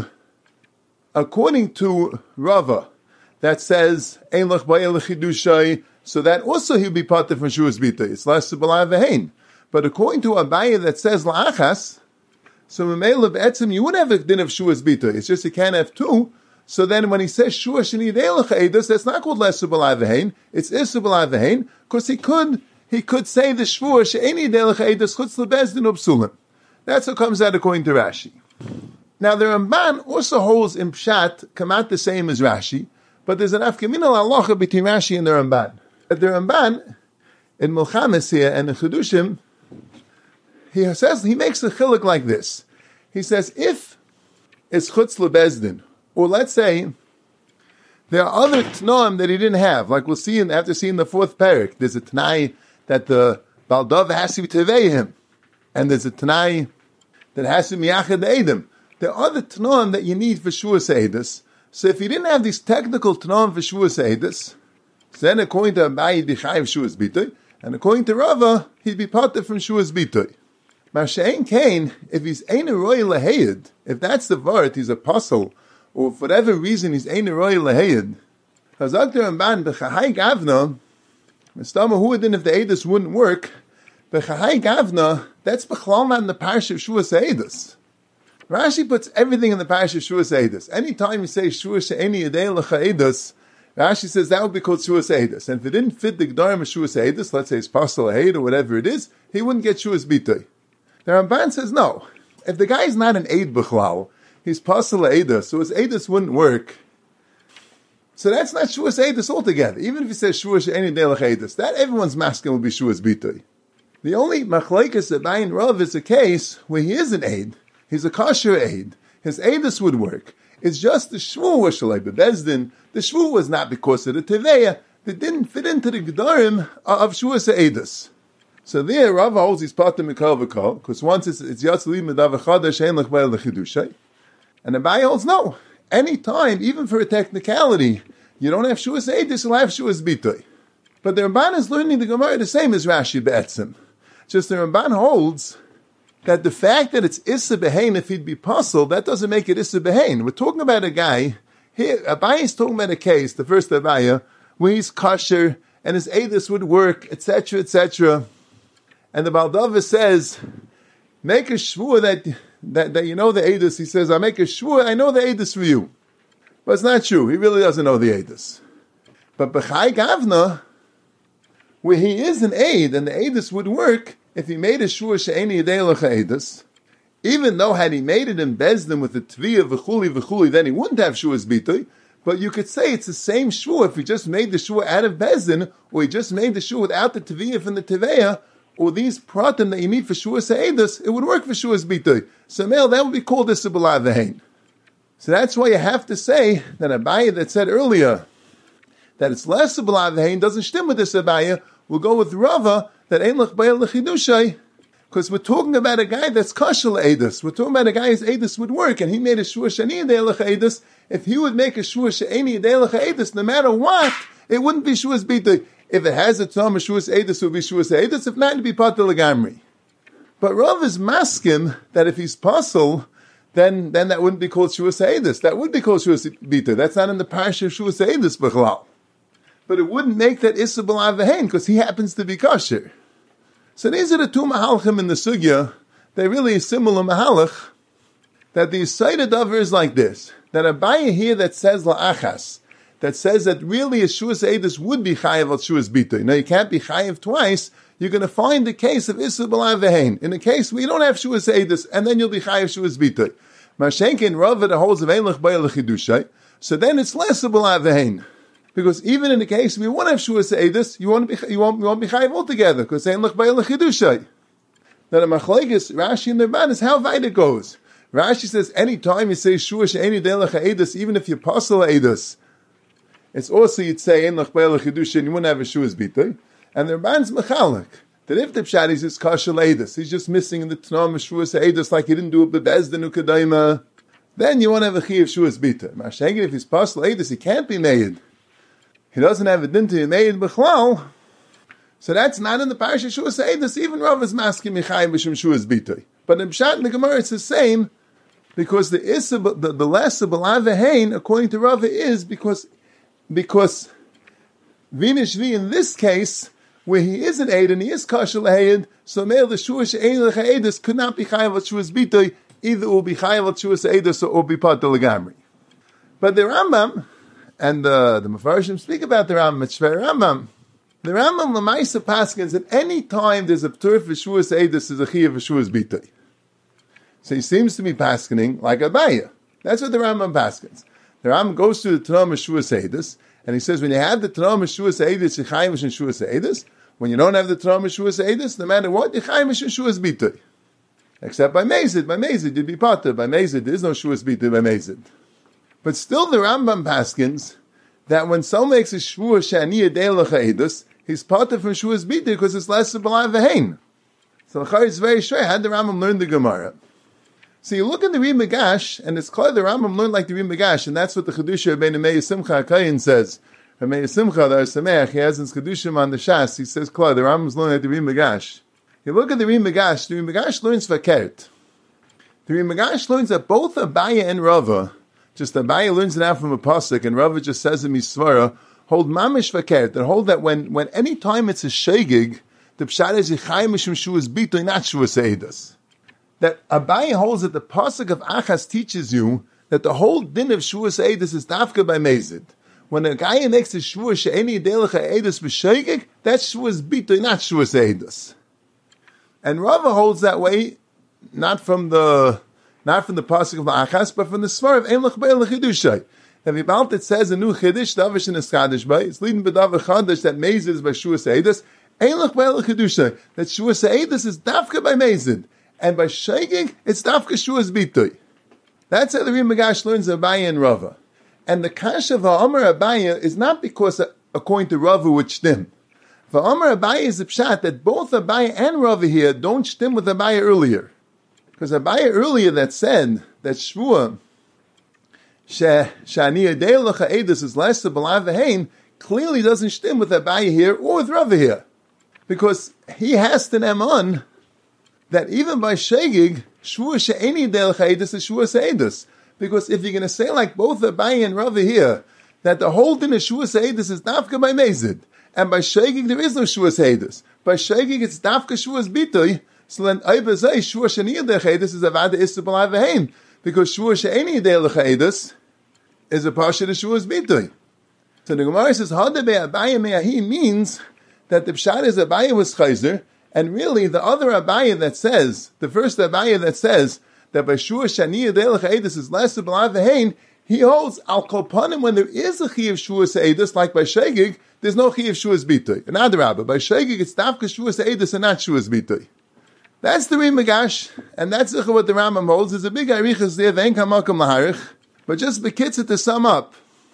Rava, that says Ein Lech Ba'el L'Chidushai, so that also he'll be part of Shuas Bita. It's less B'Lai V'Hein. But according to Abaye that says La'achas, so Mela B'Etzim, you wouldn't have a din of Shuas Bita. It's just you can't have two. So then when he says Shvua Shani Yedei L'Cha'edus, that's not called less B'Lai V'Hein. It's Issa B'Lai V'Hein, because he could say the shvur she'eni delech edus chutz lebezdin upsulim. That's what comes out according to Rashi. Now the Ramban also holds in Pshat come out the same as Rashi, but there's an afkaminal halacha between Rashi and the Ramban. But the Ramban in Milchames here and in Chedushim, he makes a chiluk like this. He says if it's chutz lebezdin, or let's say there are other tnoim that he didn't have, like we'll see after seeing the fourth parak. There's a tnai that the Baldav has to be tevei him, and there's a Tanai that has to be miyachad edim. There are other Tanoim that you need for Shua Seidus. So if you didn't have these technical Tanoim for Shua Seidus, then according to Abaye he'd be chayiv Shua's Bitoy, and according to Rava, he'd be parted from Shua's Bitoy. Masha'en Kain, if he's ein roy lahayid, if that's the vart, he's a apostle, or for whatever reason he's ein roy lahayid, Hazak the Ramban, b'chahai gavna, Mistama, who would then if the Eidos wouldn't work? B'chahai Gavna, that's B'chlal not in the parish of Shua Se'edus. Rashi puts everything in the parish of Shua Se'edus. Anytime you say Shua She'eni Yedei L'Cha'edus, Rashi says that would be called Shua Se'edus. And if it didn't fit the G'darim of Shua Se'edus, let's say it's Pasal Heid or whatever it is, he wouldn't get Shua's Bitoi. The Ramban says no. If the guy is not an Eid B'chlal, he's Pasal Eidus, so his Eidus wouldn't work. So that's not Shuas Eidus altogether. Even if he says Shuas She'eni Delech Eidus, that everyone's masking will be Shuas Bitoi. The only machlekes Abaye and Rav is a case where he is an Eid. He's a kosher Eid. His Eidus would work. It's just the Shvur was Shalai Bebezdin. The Shvur was not because of the Teveya. That didn't fit into the Gedarim of Shuas Eidus. So there, Rav holds his part of Mikal V'Kol, because once it's Yatzli Medav Echadash Ein Lech Ba'el L'Chidushay. And Abaye holds no. Any time, even for a technicality, you don't have Shuas Eidus, you'll have Shuas Bitoi. But the Ramban is learning the Gemara the same as Rashi Be'etzim. Just the Ramban holds that the fact that it's Issa Behain, if he'd be puzzled, that doesn't make it Issa Behain. We're talking about a guy, here, Abaye is talking about a case, the first Abaye, where he's kosher, and his Eidus would work, etc., etc. And the Baldava says, make a shvur that you know the Eidus. He says, I make a shvur, I know the Eidus for you. But it's not true. He really doesn't know the Eidus. But B'chai Gavna, where he is an Eid, and the Eidus would work, if he made a shvur she'eni yedei lecha Eidus, even though had he made it in Bezdin with the Tviyah v'chuli, then he wouldn't have Shuas Bitui, but you could say it's the same shvur if he just made the shvur out of Bezdin, or he just made the shvur without the Tviyah from the Teveya, or these pratim that you need for Shuas Eidus, it would work for Shuas Bitui. So male, that would be called Issa B'Lai V'Hein. So that's why you have to say that Abaye that said earlier that it's less B'Lai V'Hein doesn't stem with this Abaye. We'll go with Rava that Ein Lech Ba'el L'Chidushay, because we're talking about a guy that's kosher Eidus. We're talking about a guy whose Eidus would work, and he made a Shua Shani Yedei Lecha Eidus. If he would make a Shua Shani Yedei Lecha Eidus, no matter what, it wouldn't be Shuas Bitui. If it has a Tom of Shuas Eidus, it would be Shuas Eidus. If not, it'd be Patel Legamri. But Rav is maskim that if he's puzzle, then that wouldn't be called Shuas Eidus. That would be called Shuas Bitui. That's not in the parasha of Shuas Eidus B'chlal. But it wouldn't make that Issa B'Lai V'Hein, because he happens to be kosher. So these are the two mahalchim in the sugya. They're really similar mahalach. That the Yisayda Dover is like this. That Abaye here that says la'achas, that says that really a Shuas Eidus would be chayav al Shuas Bitui. Now you can't be chayav twice. You're going to find the case of Issa B'Lai V'Hein. In the case where you don't have Shuas Eidus, and then you'll be chayav Shuas Bitui. Mashenkin Rava that holds of Ein Lech Ba'el L'Chidushay. So then it's less B'Lai V'Hein. Because even in the case we won't have Shuas Eidus, you won't be chayiv altogether, because Ein Lech Ba'el L'Chidushay. Now the machlekes Rashi and the Ramban is how weit it goes. Rashi says any time you say shua she'eni deilach ha'edus, even if you pasal ha'edus, it's also you'd say ein lach be'elach kedusha, and you wouldn't have a shua's bitui. And the Ramban's mechalek that if the pshat is his kasher ha'edus, he's just missing in the tanam of shua's ha'edus like he didn't do it bebezdin ukadayma, then you won't have a chi of shua's bitui. Mashagin, if he's pasal ha'edus, he can't be made. He doesn't have a din to be made b'chlal. So that's not in the parasha shua's ha'edus. Even Rav is masking michayim b'shem shua's bitui. But in pshat in the Gemara it's the same, because the less of b'lav according to Rav is because Vinishvi in this case, where he is an aid and he is kashel hayid, so male the shuash ein lechaedus could not be chayav at shuas bitoi, either it will be chayav at shuas haedus or be part of legamri. But the Rambam and the Mefarshim speak about the Rambam. It's very Rambam. The Rambam Lamaisa paskins at any time there's a ptur for shuas haedus is a chayav for shuas bitoi. So he seems to be paskening like Abaya. That's what the Rambam paskins. The Rambam goes to the Tanam of Shuas Haedus, and he says when you have the Tanam of Shuas Haedus, Yechayim and Shuas Haedus. When you don't have the Tanam of Shuas Haedus, no matter what, Yechayim and Shuas Bitui. Except by Mezid. By Mezid, you'd be potter. By Mezid, there is no Shuas Bitui by Mezid. But still the Rambam paskins that when someone makes a Shua Shani Yedei Haedus, he's potter from Shuas Bitui because it's less of B'lai V'hein. So the Chari is very sure. How did the Rambam learn the Gemara? So you look in the Ri Megash, and it's clear the Rambam learned like the Ri Megash, and that's what the Chedusha Rabbeinu Meir Simcha HaKayin says. Meir Simcha, the Arsameach, he has his Chedushim on the Shas, he says, clear, the Rambam's learning like the Ri Megash. You look at the Ri Megash learns Fakert. The Ri Megash learns that both Abaya and Rava, just Abaya learns it out from a Pasuk, and Rava just says in Misvara, hold Mamish Fakert, that hold that when any time it's a Shegig, the Pshat is Yechayim Mishum Shuas Bitui, not Shuas Haedus. That Abaye holds that the pasuk of Achas teaches you that the whole din of Shuas Haedus is dafka by Mezid. When a guy makes a Shua she'eni delech ha'edus b'sheigig, that's Shuas Bitui, not Shuas Haedus. And Rava holds that way, not from the pasuk of Achas, but from the svar of Ein Lech Be'elech Chidushay. And Vibalt it says a new Chiddush, Davish and Eskadish by, it's leading b'Davar Chadash that Mezid is by Shuas Haedus. Ein Lech Be'elech Chidushay, that Shuas Haedus is dafka by Mezid. And by shaking, it's dafka shuas bitui. That's how the Ri Megash learns Abaya and Rava. And the kasha va'amar Abaya is not because, according to Rava, would shtim. Va'amar Abaya is the pshat that both Abaya and Rava here don't shtim with Abaya earlier. Because Abaya earlier that said that shvua shani yedei lecha edus is less of b'lav v'hein clearly doesn't shtim with Abaya here or with Rava here. Because he has to them on that even by Shegig, Shua She'eni Del Chayedus is Shua Se'edus. Because if you're going to say like both Abaye and Rava here, that the whole din of Shua Se'edus is Dafka by Mezid, and by Shegig there is no Shua Se'edus. By Shegig it's Dafka Shua's Bitui, so then Aibazai Shua She'eni Del Chayedus is Avada Issa B'lai V'hein, because Shua She'eni Del Chayedus is a Pasha of Shua's Bitui. So the Gemara says, Hada Abaye Me'ahi means that the Pshat is Abaye was Chayzer, and really, the other Abaya that says, the first Abaya that says that by Shua Shani Yedei Lechaedus is less of B'lai V'hein, he holds Al Kolpanim when there is a Chi of Shua Se'edus, like by Shegig, there's no Chi of Shua's Bitui. And Adarabba, by Shegig it's Dafka Shua Se'edus and not Shua's Bitui. That's the Ri Megash, and that's what the Rambam holds. There's a big Arichas there, V'en Kamakam Laharich, but just Bekitza to sum up,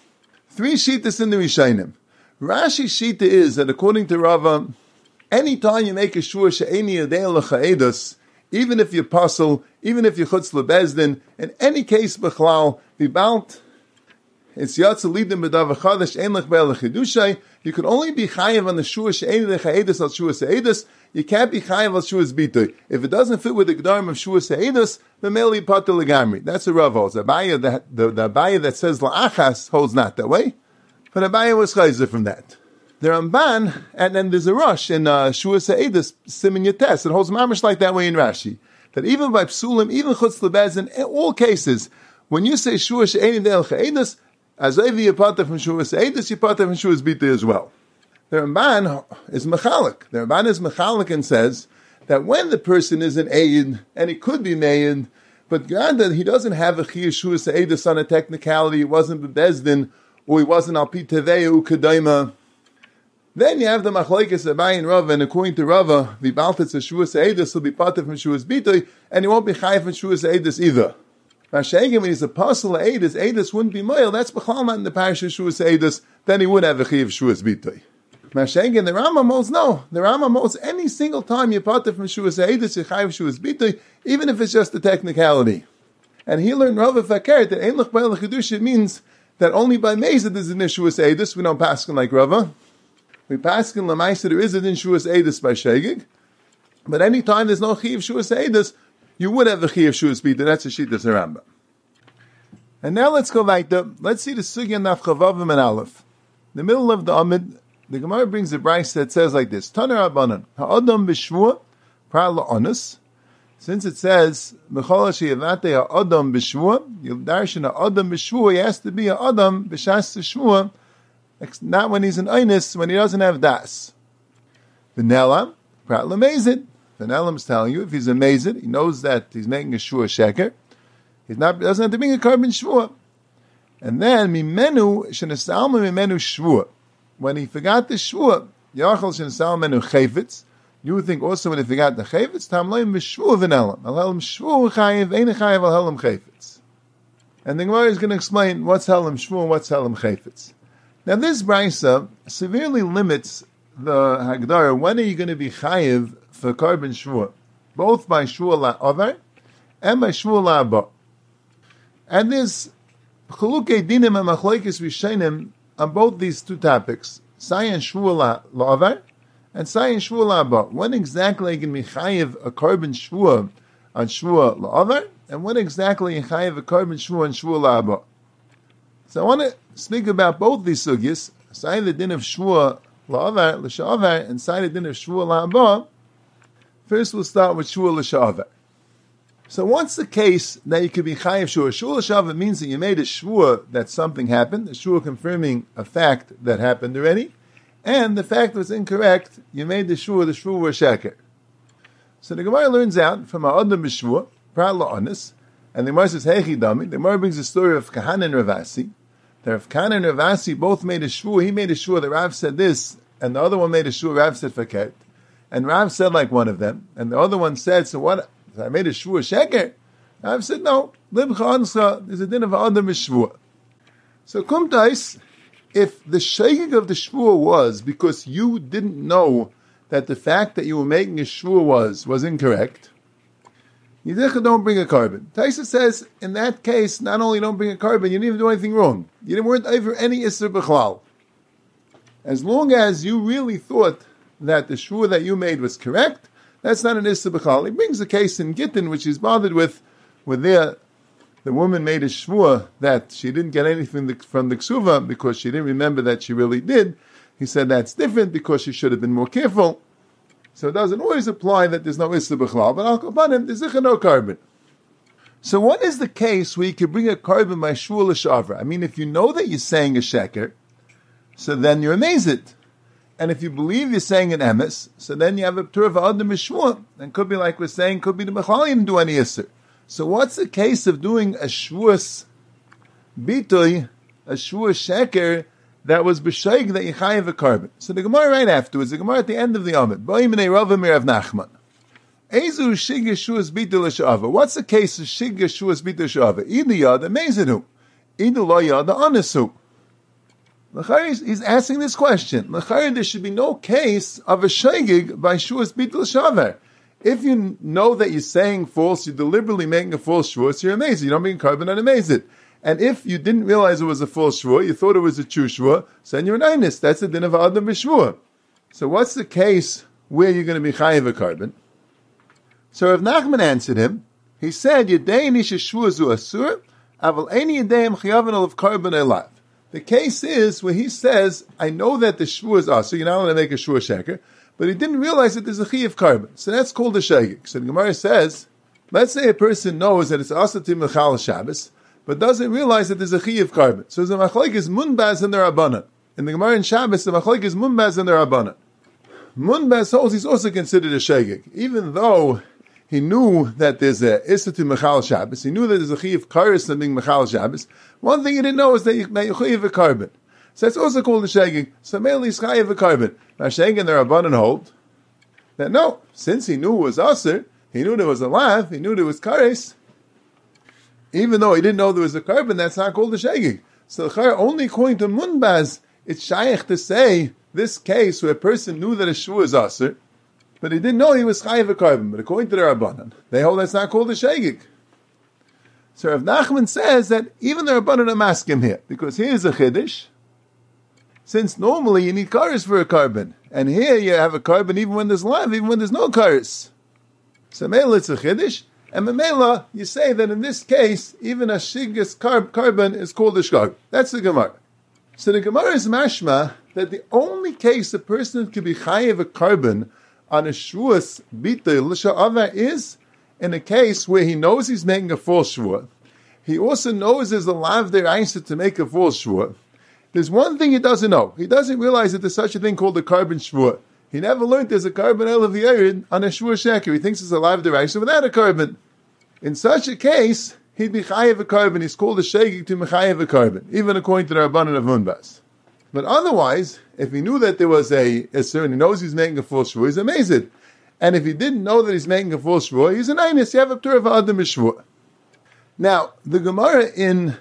3 Shittas in the Rishayim. Rashi's Shita is that according to Rava, anytime you make a shua she'eni yedei lechaedus, even if you're puzzle, even if you're chutz lebezdin, in any case b'chlal, v'balt, it's yatsa lidim b'davar chadash ein lech be'elech chidushay, you can only be chayav on the shua she'eni lechaedus al shua se'edus, you can't be chayav al shua's bitui. If it doesn't fit with the gedarim of shua se'edus, then meli pater legamri. That's the Rav holds. The Abaya that says la'achas holds not that way, but Abaya was chayzer from that. The Ramban, and then there's a rush in Shua Se'edus, Simin Yates. It holds mamish like that way in Rashi. That even by Psulim, even Chutz Lebezin, in all cases, when you say Shua She'eni Del Cha'edus, as Evi Yapata from Shua Se'edus, Yapata from Shua's Bitui as well. The Ramban is Mechalik. The Ramban is Mechalik and says that when the person is an Eid, and he could be Me'id, but granted he doesn't have a Chiyah Shua Se'edus on a technicality, he wasn't Bebezdin, or he wasn't Al Pi Tevei U'Kadaima, Then you have the machlokes Abaye and Rava, and according to Rava, the Baltetz Shuas Eidus will be part of Shuas Bitoy, and he won't be chayiv in Shuas Eidus either. Masha'egim, when he's apostle of Eidus wouldn't be moil. That's b'chal not in the parish of Shuas Eidus. Then he would have a chayiv Shuas Bitoy. Masha'egim, the Rambam holds no. The Rambam holds any single time you part from Shuas Eidus, you chayiv Shuas Bitoy, even if it's just a technicality. And he learned Rava Fakert that Ein Lech B'El Chedusha means that only by Mezid is an Shuas Eidus. We don't paskin like Rava. We paskin Lamaisa, there is an Shuas Eidus by Shegig. But any time there's no Chiv Shuas Eidus, you would have a Chiv Shuas Bitoy. That's a sheet of the Rambam. And now let's go back to, let's see the Sugya Naf Chavavim and Aleph. In the middle of the Amid, the Gemara brings a brayse that says like this: Taner Rabbanan, Ha'adam b'shvua, pral la'onus. Since it says, Mechol she'yavate ha'adam b'shvua, you'll darshan ha'adam b'shvua, he has to be ha'adam b'shas shvua, not when he's an einus, when he doesn't have das. V'nelam, prat l'mezid. V'nelam's telling you, if he's a mezid, he knows that he's making a shvua sheker, doesn't have to bring a carbon shvua. And then, mimenu, shenesalma mimenu shvua. When he forgot the shvua, yachal shenesalma mimenu chayfetz, you would think also when he forgot the chayfetz, tamloim b'shvua v'nelam. Al-helam shvua chayiv, ein chayiv al-helam chayfetz. And the Gemara is going to explain what's helam shvua and what's helam chayfetz. Now this braysa severely limits the Hagdara. When are you going to be chayiv for carbon shvua? Both by shvua la'avar and by shvua la'aba. And there's chalukei dinim and machlokes rishonim on both these two topics, sayin shvua la'avar and sayin shvua la'aba. When exactly are you going to be chayiv a carbon shvua on shvua la'avar, and when exactly you chayiv a carbon shvua on shvua la'aba? So I want to speak about both these sugyas, sayin the din of shvua la'avar, l'sha'avar, and sayin the din of shvua la'aba. First we'll start with shvua l'sha'avar. So what's the case that you could be chayiv shvua? Shvua l'sha'avar means that you made a shvua that something happened, a shvua confirming a fact that happened already, and the fact was incorrect, you made the shvua was sheker. So the Gemara learns out from ha'adam b'shvua, prat la'onis, and the Gemara says, heichi dami. The Gemara brings the story of Kahana and Ravasi. That Rav Kahana and Ravasi both made a shvua. He made a shvua, the Rav said this, and the other one made a shvua, Rav said fakert. And Rav said like one of them, and the other one said, so what? I made a shvua sheker. Rav said, no, libcha anscha, there's a din of ha'adam b'shvua. So kumtais, if the shegig of the shvua was because you didn't know that the fact that you were making a shvua was incorrect, you don't bring a carbon. Taisa says, in that case, not only don't bring a carbon, you didn't even do anything wrong. You weren't over any isser b'chlal. As long as you really thought that the shvua that you made was correct, that's not an isser b'chlal. He brings a case in Gittin, which he's bothered with, where the woman made a shvua that she didn't get anything from the ksuva because she didn't remember that she really did. He said that's different because she should have been more careful. So it doesn't always apply that there's no Issa B'chlal, but Al-Kabanim, there's no carbon. So what is the case where you can bring a carbon by Shvua L'Shavra? I mean, if you know that you're saying a sheker, so then you're amazed. And if you believe you're saying an emes, so then you have a P'tur of Adam Shvua. And could be like we're saying, could be the B'chlal didn't do any Isser. So what's the case of doing a Shvuas Bitoy, a Shvuas Sheker, that was b'shaig that you chayiv a carbon? So the Gemara right afterwards, the Gemara at the end of the Amid, Ba'imnei Rava Mirav Nachman. Ezu shig Yeshuas Bitoy l'sha'ava. What's the case of shig Yeshuas Bitoy l'sha'ava? Idu yada mezinu. Idu lo yada anasu. He's asking this question. There should be no case of a shegig by Shuas Bitoy l'sha'ava. If you know that you're saying false, you're deliberately making a false shvua, so you're amazed. You don't mean carbon and amazed. And if you didn't realize it was a false shvua, you thought it was a true shvua, so then you're an einus. That's the din of Adam b'shvua. So what's the case where you're going to be chayiv a carbon? So Rav Nachman answered him. He said, Yedei nisha shvua zu asur, aval eini yedeim chayavin of carbon elav. The case is where he says, I know that the shvua is asur, you're not going to make a shvua sheker, but he didn't realize that there's a chi of carbon. So that's called a shegig. So the Gemara says, let's say a person knows that it's asatim l'chal Shabbos, but doesn't realize that there's a chi of carbon. So the machlok is munbaz and the rabbanan. In the Gemara in Shabbos, the machlok is munbaz and the rabbanan. Munbaz holds he's also considered a shegig, even though he knew that there's a isatim l'chal Shabbos. He knew that there's a chi of karis and being l'chal Shabbos. One thing he didn't know is that you chi of a carbon. So that's also called the shegig. So mainly he's chayiv a carbon. Now shegig and the Rabbanan hold that no, since he knew it was aser, he knew there was a lav, he knew there was kares, even though he didn't know there was a carbon, that's not called the shegig. So only according to Munbaz, it's shaykh to say this case where a person knew that a shvu is aser, but he didn't know he was chayiv a carbon. But according to the Rabbanan, they hold that's not called the shegig. So Rav Nachman says that even the Rabbanan are maskim here, because here's a chiddush. Since normally you need kares for a carbon, and here you have a carbon even when there's lav, even when there's no kares. So Mela it's a chiddush, and Mela you say that in this case even a shigas carbon is called a shgag. That's the Gemara. So the Gemara is mashma that the only case a person can be chayiv a carbon on a shvuas bittul l'sha'avar is in a case where he knows he's making a false shvua. He also knows there's a lav deraisa to make a false shvua. There's one thing he doesn't know. He doesn't realize that there's such a thing called a carbon shvua. He never learned there's a carbon elav yared on a shvua sheker. He thinks it's a lav deraisa without a carbon. In such a case, he'd be chayiv a carbon. He's called a shegig to mechayiv a carbon, even according to the Rabbanan of Munbaz. But otherwise, if he knew that there was a isser and he knows he's making a false shvua, he's amazed. And if he didn't know that he's making a false shvua, he's an einus. You have a p'tur of adam shvua. Now, the Gemara in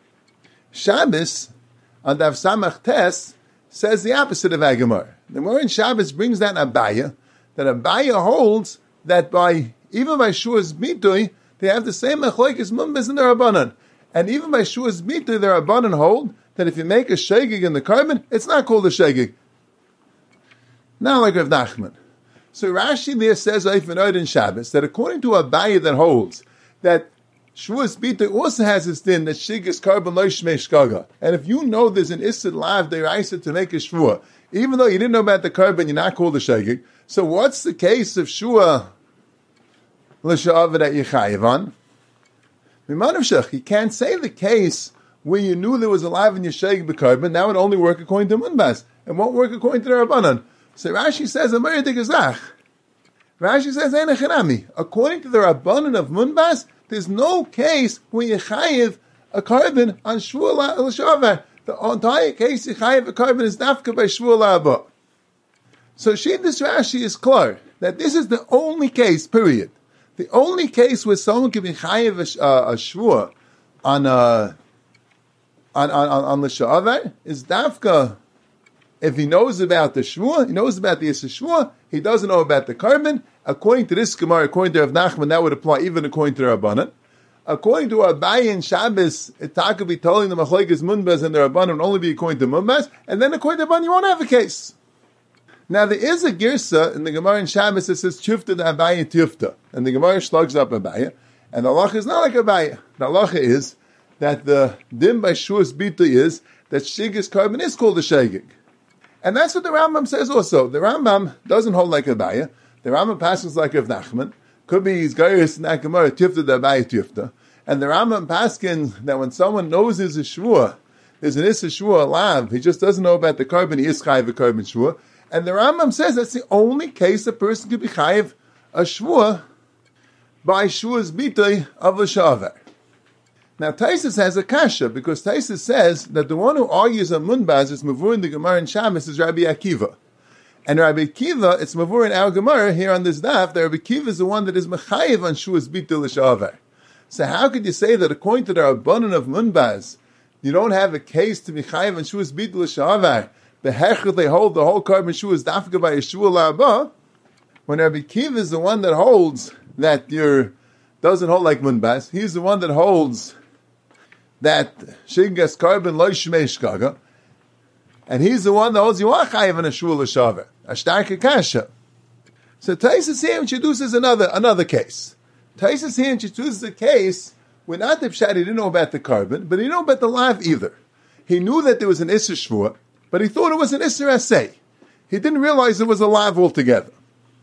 Shabbos on Daf Samach Tes says the opposite of our Gemara. The Gemara in Shabbos brings down Abaya, that Abaya holds that even by Shuas Mitui, they have the same machlokes Munbaz in the Rabbanan. And even by Shuas Mitui, the Rabbanan hold that if you make a shegig in the carbon, it's not called a shegig. Not like Rav Nachman. So Rashi there says in Shabbos that according to Abaya that holds that Shuas Bita also has this din that shigas carbon lo shmei shkaga. And if you know there's an isid lav deraisa to make a shvua, even though you didn't know about the carbon, you're not called a shegig. So what's the case of shua l'sha'ava that you chayiv on? You can't say the case where you knew there was a lav in your shegig b'carbon. That would only work according to Munbaz. It won't work according to the Rabbanan. So Rashi says, Rashi says, according to the Rabbanan of Munbaz, there's no case where you chayiv a carbon on shvua l'shavar. The entire case you chayiv a carbon is nafka by shvua la'aba. So Shittas Rashi is clear that this is the only case, period. The only case where someone can be chayiv a shvua on l'shavar is nafka. If he knows about the shvua, he knows about the Yisra shvua, he doesn't know about the carbon. According to this Gemara, according to Rav Nachman, that would apply even according to the Rabbanan. According to Abaye and Shabbos, it could be telling the machlokes Munbaz and the Rabbanan would only be according to Munbaz, and then according to Rabbanan, you won't have a case. Now there is a girsa in the Gemara in Shabbos that says Tufta the Abaye Tufta, and the Gemara slugs up Abaye, and the halacha is not like Abaye. The halacha is that the din by Shuas Bita is that shigas carbon is called a shegig. And that's what the Rambam says also. The Rambam doesn't hold like Abaya. The Rambam passes like Rav Nachman. Could be his Gairis in that Gemara, Tifta the Abaya Tifta. And the Rambam paskins that when someone knows there's a shvua, there's an Issa shvua lav, he just doesn't know about the carbon, he is chayiv a carbon shvua. And the Rambam says that's the only case a person could be chayiv a shvua by shvua's bitay of a shavar. Now Taisus has a kasha, because Taisus says that the one who argues on Munbaz is Mavur in the Gemara in Shabbos is Rabbi Akiva. And Rabbi Akiva, it's Mavur in our Gemara here on this daf, that Rabbi Akiva is the one that is Mechayiv on Shuas Bitul L'Shavar. So how could you say that according to the Rabbanan of Munbaz, you don't have a case to be Chayiv on Shuas Bitul L'Shavar, the Hechel they hold the whole carbon Shuas Dafka by Yeshua La'aba, when Rabbi Akiva is the one that holds that doesn't hold like Munbaz, he's the one that holds that Shigas carbon lo shmei shkaga, and he's the one that holds you are chayiv in a shul l'shaver, a starke kasha. So Taisus here introduces another case. Taisus here introduces a case where not the pshat, he didn't know about the carbon, but he didn't know about the lav either. He knew that there was an Isser shvua, but he thought it was an Isser asay. He didn't realize it was a lav altogether.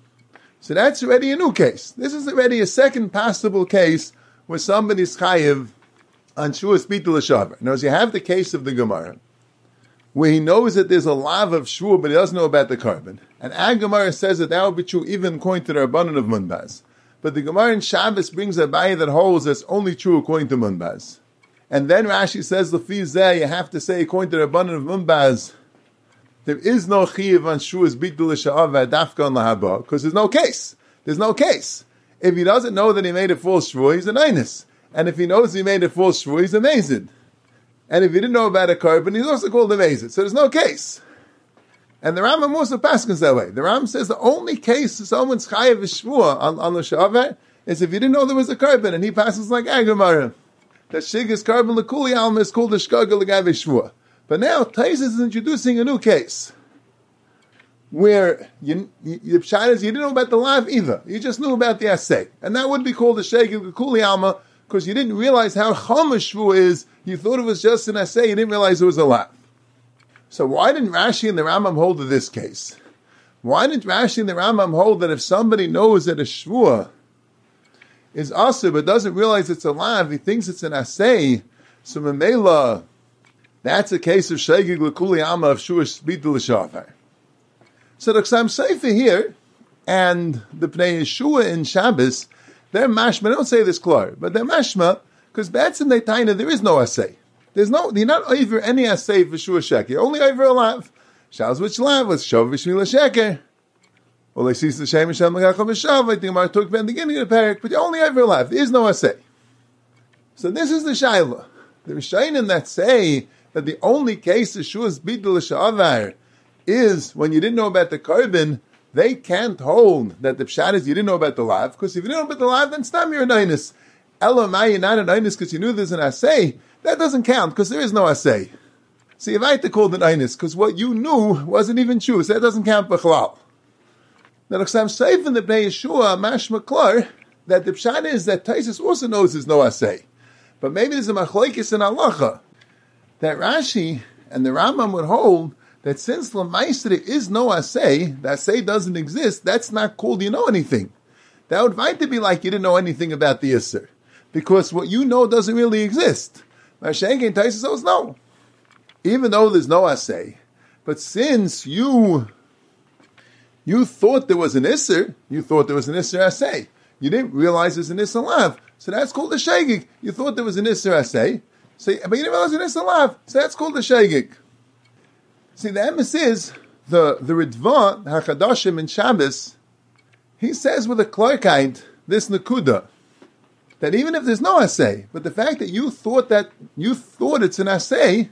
So that's already a new case. This is already a second possible case where somebody's chayiv on Shuas Bitul L'Shavar. Now, as you have the case of the Gemara, where he knows that there's a lav of Shua, but he doesn't know about the carbon. And our Gemara says that would be true even according to the Rabbanan of Munbaz. But the Gemara in Shabbos brings a bayah that holds that's only true according to Munbaz. And then Rashi says, Lefi Zeh, you have to say, according to the Rabbanan of Mumbaz, there is no Chiyav on Shuas Bitul Sha'ava Dafka on Lahaba, because there's no case. There's no case. If he doesn't know that he made a false shvua, he's an einus. And if he knows he made a false shvua, he's amazing. And if he didn't know about a carbon, he's also called amazing. So there's no case. And the Rambam also paskins that way. The Rambam says the only case someone's chayav shvua on the shavar is if he didn't know there was a carbon, and he passes like Agamara. That shig is carbon lekuli alma is called the shkaga legav shvua. But now Taisus is introducing a new case where the pshat is you didn't know about the lav either. You just knew about the asay. And that would be called the shig lekuli alma because you didn't realize how chomish shvua is. You thought it was just an asay. You didn't realize it was a lav. So why didn't Rashi and the Rambam hold to this case? Why didn't Rashi and the Rambam hold that if somebody knows that a shvua is asur but doesn't realize it's a lav, he thinks it's an asay, so memela, that's a case of shegig l'kuli amma of shua bitul l'shafar. So the Ksam Sefer here and the Pnei Yeshua in Shabbos, they're mashma. They don't say this klar, but they're mashma because that's in the taina. There is no asay. You're not over any asay for shua sheker. You're only over a lav. Shaz which lav was shov v'shmila sheker. Well, they see the shem Hashem l'gacham v'shav. I think Gemara talked about in the beginning of the parak, but you're only over a lav. There is no asay. So this is the shaila. The Rishonim that say that the only case of shua's bidul l'shavar is when you didn't know about the carbon, they can't hold that the pshat is you didn't know about the lav, because if you didn't know about the lav, then stam you're an einus. Elamai, you're not an einus because you knew there's an asay. That doesn't count, because there is no asay. So you have to call it einus, because what you knew wasn't even true, so that doesn't count b'chlal. Now, I'm safe in the Bnei Yeshua, mashma klar, that the pshat is that Taisus also knows there's no asay. But maybe there's a machlokes in halacha, that Rashi and the Rambam would hold that since l'maisr there is no asay, the asay doesn't exist, that's not called you know anything. That would fight to be like you didn't know anything about the Isser. Because what you know doesn't really exist. Mashenk and Taisus says no. Even though there's no asay, but since you thought there was an Isser, you thought there was an Isser asay. You didn't realize there's an Isser lav. So that's called the shegig. You thought there was an Isser asay, but you didn't realize an Isser lav. So that's called the shegig. See, the emes is, the Ritva, HaChadashim in Shabbos, he says with a klarkeit, this nakuda, that even if there's no asay, but the fact that you thought it's an asay,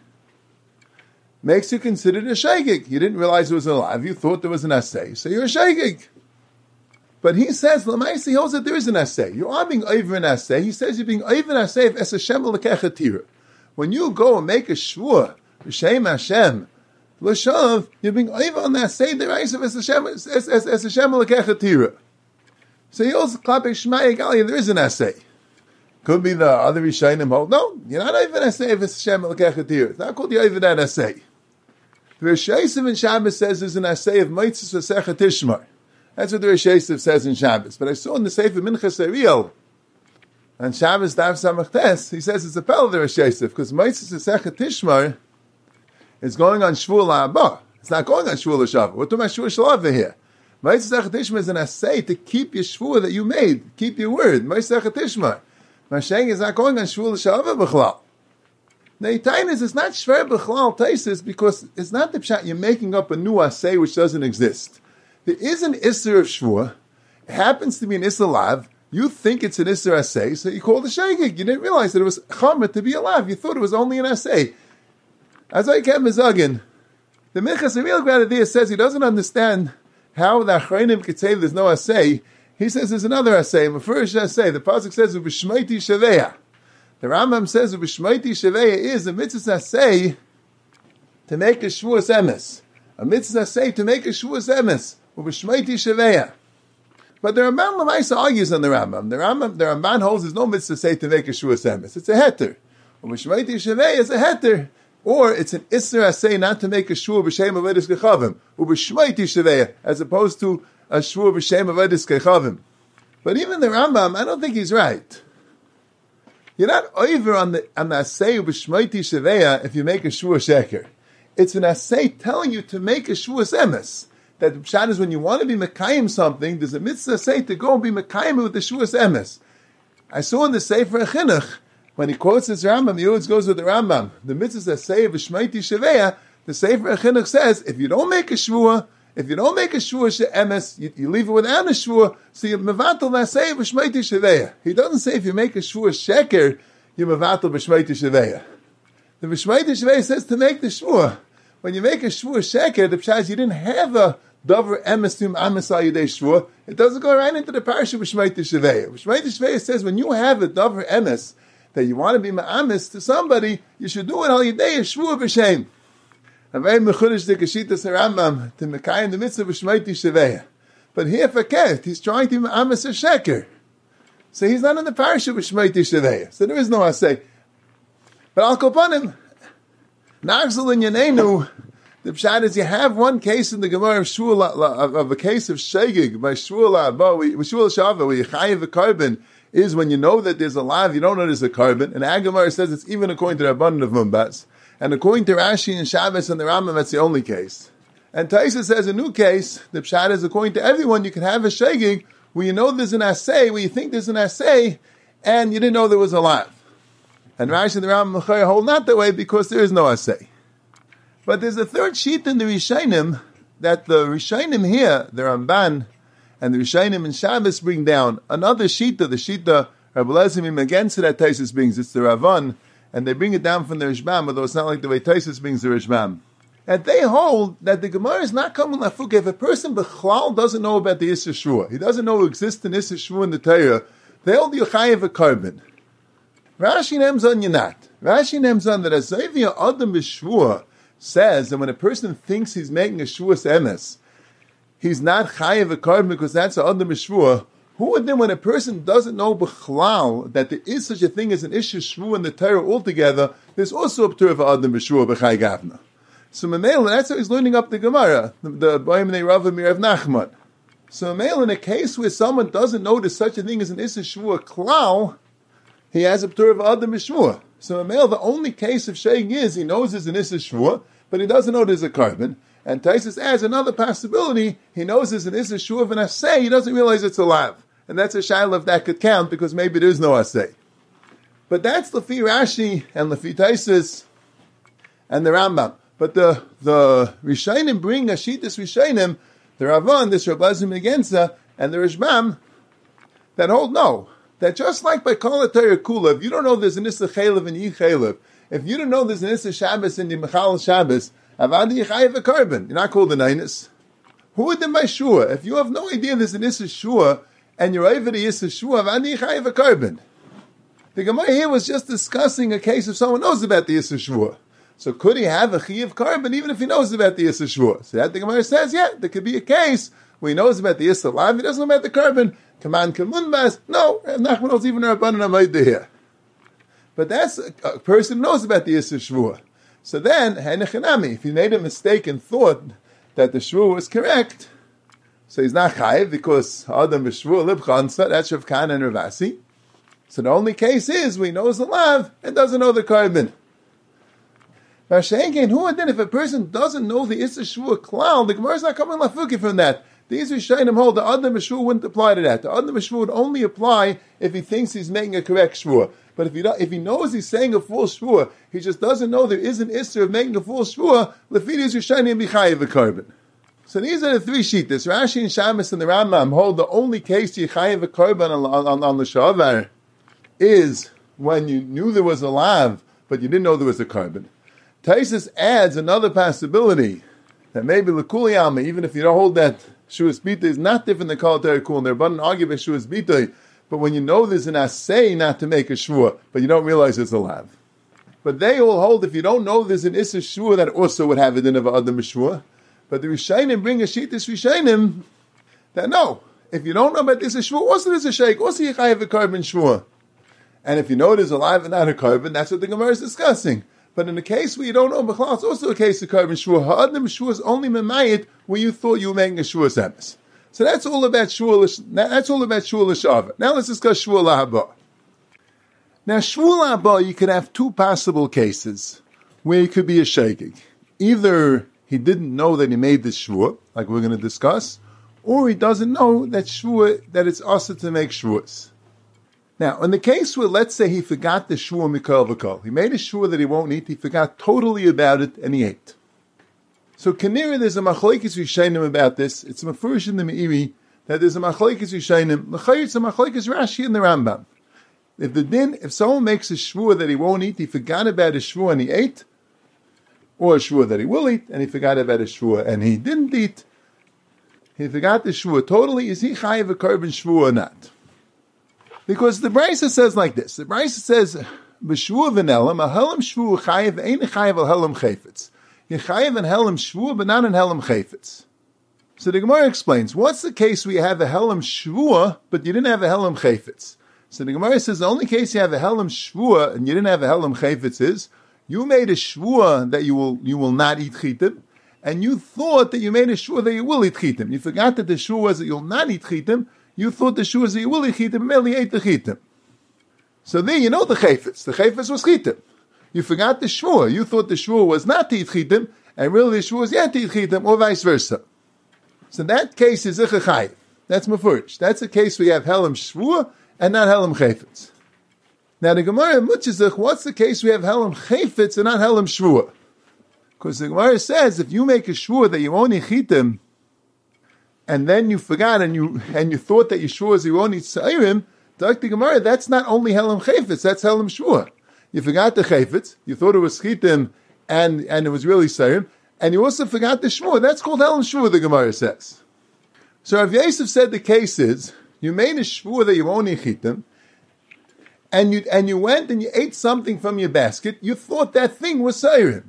makes you considered a shegig. You didn't realize it was alive, you thought there was an asay, so you're a shegig. But he says, Lamaisi, he holds that there is an asay. You are being over an asay. He says you're being over an asay of es Hashem l'kechatira. When you go and make a shvua, B'Shem Hashem, L'shav, you're being over on that say the rice of es Hashem l'kechatira. So he also klapek Shema Yigalia, there is an asay. Could be the other Rishonim hold. No, you're not over an asay of es Hashem l'kechatira. It's not called you over that asay. The Rosh Hashanah in Shabbos says there's an asay of Meitzes V'Sechet Tishmar. That's what the Rosh Hashanah says in Shabbos. But I saw in the Sefer Minchas Ariel, and Shabbos Dav Samachtes, he says it's a pel of the Rosh Hashanah, because Meitzes V'Sechet Tishmar is going on Shvuah La'abah. It's not going on Shvuah L'Shavah. We're talking about Shvuah Shalava here. Meitzes V'Sechet Tishmar is an asay to keep your Shvuah that you made, keep your word. Meitzes V'Sechet Tishmar. Masheng is not going on Shvuah L'Shavah B'chlal. Now, it's not Shver B'chlal Taisis, because it's not the pshat you're making up a new asay which doesn't exist. There is an Isser of Shvuah. It happens to be an Isser Lav. You think it's an Isser Asay, so you call the Shegig. You didn't realize that it was Chamer to be a Lav. You thought it was only an Asay. As I kept Mizagin, the Minchas Ariel Gradadir says he doesn't understand how the Achronim could say there's no Asay. He says there's another Asay. The first Asay, the Pasuk says, Ubishmaiti Shaveya. The Rambam says, Ubishmaiti Shaveya is a mitzvah Asay to make a Shvuas Emes. A mitzvah Asay to make a Shvuas Emes. But the Ramban Lamaisa argues on the Rambam. The Ramban holds there's no mitzvah say to make a shua semes. It's a heter. Ubishmaiti Shavei is a heter. Or it's an Isser Asay not to make a shua b'shem avodas kechavim. Ubishmaiti Shavei, as opposed to a shua b'shem avodas kechavim. But even the Rambam, I don't think he's right. You're not over on the Asay Ubishmaiti Shavei if you make a shua sheker. It's an Asay telling you to make a shua semes. That the pshat is when you want to be mekayim something, there's a mitzvah say to go and be mekayim with the shuas emes. I saw in the Sefer Chinuch when he quotes this Rambam, he always goes with the Rambam. The mitzvahs that say v'shmeiti sheveya, the Sefer Chinuch says, if you don't make a shvua she'emes, you leave it without a shvua, so you mevatel that say v'shmeiti sheveya. He doesn't say if you make a shvua sheker, you mevatel v'shmeiti sheveya. The v'shmeiti sheveya says to make the shvua. When you make a shvua sheker, the pshat you didn't have a davar emes to ames al yidei shvua. It doesn't go right into the parasha v'shmeiti sheveya. V'shmeiti sheveya says when you have a davar emes that you want to be ma'amis to somebody, you should do it al yidei shvua b'shem. A very mechudesh the Keshitas Rambam to mekayim the mitzvah v'shmeiti sheveya. But here for Keth, he's trying to be ma'amis a sheker. So he's not in the parasha v'shmeiti sheveya. So there is no asay. But al kopanim, Nachzul in Yanenu, the pshat is you have one case in the Gemara of Shul, of a case of Shegig by Shul Shava, where you chayiv a carbon, is when you know that there's a lav, you don't know there's a carbon. And Agamar says it's even according to the Rabbanan of Mumbas. And according to Rashi and Shabbos and the Rambam, that's the only case. And Taisa says a new case, the pshat is according to everyone, you can have a Shegig where you know there's an assay, where you think there's an assay, and you didn't know there was a lav. And Rashi and the Rambam hold not that way because there is no assay. But there's a third sheet in the Rishonim that the Rishonim here, the Ramban, and the Rishonim in Shabbos bring down another shita, the shita Rabbi Lezimim against that Taisus brings. It's the Ravan, and they bring it down from the Rishbam, although it's not like the way Taisus brings the Rishbam. And they hold that the Gemara is not coming lafuk if a person b'chlal doesn't know about the Issa Shua. He doesn't know who exists in Issa Shua in the Torah. They hold you chayiv a carbon. Rashi Nemzon Yanat. Rashi Nemzon that as Zavia Adam B'Shvua says that when a person thinks he's making a Shvuas Emes, he's not chayiv a carbon because that's a Adam B'Shvua. Who would then, when a person doesn't know b'chlal that there is such a thing as an Isha Shvua in the Torah altogether, there's also a P'tur of Adam B'Shvua b'chai gavna. So Mamel, that's how he's learning up the Gemara, the B'ayim Rav Mirav Nachman. So Mamel, in a case where someone doesn't know there's such a thing as an Isha Shvua klal, he has a P'tur of Adam B'Shvua. So Mamel, the only case of Sheikh is he knows there's an Issa Shvua, but he doesn't know there's a carbon. And Taisus adds another possibility. He knows there's an Issa Shvua of an Asay, he doesn't realize it's a lav. And that's a shayla if that could count, because maybe there is no Asay. But that's Lefi Rashi and Lefi Taisus and the Rambam. But the Rishonim bring a Shitas Rishonim, the Ravan, this Rabbazim Megensa, and the Rishbam, that hold no. That just like by Kol HaTorah Kula, if you don't know there's an Issa Chaylev and Yi Chaylev, if you don't know there's an Issa Shabbos and the Mechal Shabbos, Avadi Yichayev a carbon. You're not called a Nainus. Who would then by Shua? If you have no idea there's an Issa Shua, and you're over the Issa Shua, Avadi Yichayev a carbon. The Gemara here was just discussing a case if someone knows about the Issa Shua. So could he have a Chayiv carbon even if he knows about the Issa Shua? So that the Gemara says, yeah, there could be a case where he knows about the Issa Lav, he doesn't know about the carbon. Kaman Kamunbas. No, Nachman knows even a Rabbanan Amayda here. But that's a person who knows about the Issa Shvua. So then, Hanechanami, if he made a mistake and thought that the Shvua was correct, so he's not Chayiv because Adam B'Shvua Libchansa, that's Rav Kana and Ravasi. So the only case is where he knows the Lav and doesn't know the carbon. Mashenkin, who then if a person doesn't know the Issa Shvua Klal, the Gemara is not coming lafuki from that. These Rishonim hold the Adam B'Shvua wouldn't apply to that. The Adam B'Shvua would only apply if he thinks he's making a correct Shvua. But if he knows he's saying a full Shvua, he just doesn't know there is an Isser of making a full Shvua, Lefidis Rishonim B'chayiv a carbon. So these are the three Shitas. Rashi and Shabbos and the Rambam hold the only case Yichayiv a carbon on the Shavar is when you knew there was a lav, but you didn't know there was a carbon. Taisus adds another possibility that maybe L'Kuli Alma, even if you don't hold that Shuas Bita is not different than Kol HaTorah Kula, and they're abundant argue by Shuas Bita, but when you know there's an assay not to make a Shua, but you don't realize it's a lav. But they all hold if you don't know there's an Issa Shua that also would have a din of Adam Shua. But the Rishonim bring a Shitas Rishonim that no, if you don't know about this Shua, also there's a Sheikh, also you have a carbon Shua. And if you know there's a live and not a carbon, that's what the Gemara is discussing. But in the case where you don't know B'chlal, it's also a case of carbon Shua. Ha'adam Shua is only Memayit where you thought you were making a Shua Semes. So that's all about Shua L'Shava. Now let's discuss Shua L'Haba. Now Shua L'Haba, you could have two possible cases where it could be a Shegig. Either he didn't know that he made this Shua, like we're going to discuss, or he doesn't know that Shua, that it's also to make Shuas. Now, in the case where, let's say, he forgot the shvua mikol v'kol, he made a shvua that he won't eat, he forgot totally about it, and he ate. So, Kanira, there's a machlokes rishonim about this. It's a mafurish in the Meiri that there's a machlokes rishonim. L'chayr, it's a machlokes Rashi in the Rambam. If someone makes a shvua that he won't eat, he forgot about his shvua and he ate, or a shvua that he will eat, and he forgot about his shvua and he didn't eat, he forgot the shvua totally, is he chayiv a korban shvua or not? Because the Brisa says like this. The Brisa says, b'shvua v'nelam, a helam shvua chayiv, ain't chayiv al helam chayfetz. You chayiv an helam shvua, but not an helam chayfetz. So the Gemara explains, what's the case where you have a helam shvua, but you didn't have a helam chayfetz? So the Gemara says, the only case you have a helam shvua, and you didn't have a helam chayfetz is, you made a shvua that you will not eat chitim, and you thought that you made a shvua that you will eat chitim. You forgot that the shvua was that you'll not eat chitim. You thought the shvua was that you will eat chitim, and merely ate the chitim. So there you know the chayfetz. The chayfetz was chitim. You forgot the shvua. You thought the shvua was not to eat chitim, and really the shvua was yet to eat chitim, or vice versa. So that case is icha chayiv. That's mafurish. That's a case where you have helam shvua and not helam chayfetz. Now the Gemara Mutzizach, what's the case we have helam chayfetz and not helam shvua? Because the Gemara says if you make a shvua that you won't eat chitim, and then you forgot and you thought that your shvua was you won't eat sa'irim, the Gemara, that's not only helam chayfetz, that's helam shvua. You forgot the chayfetz, you thought it was chitim, and it was really sa'irim, and you also forgot the shvua. That's called helam shvua, the Gemara says. So Rav Yosef said the case is you made a shvua that you won't eat chitim, and you went and you ate something from your basket, you thought that thing was sa'irim.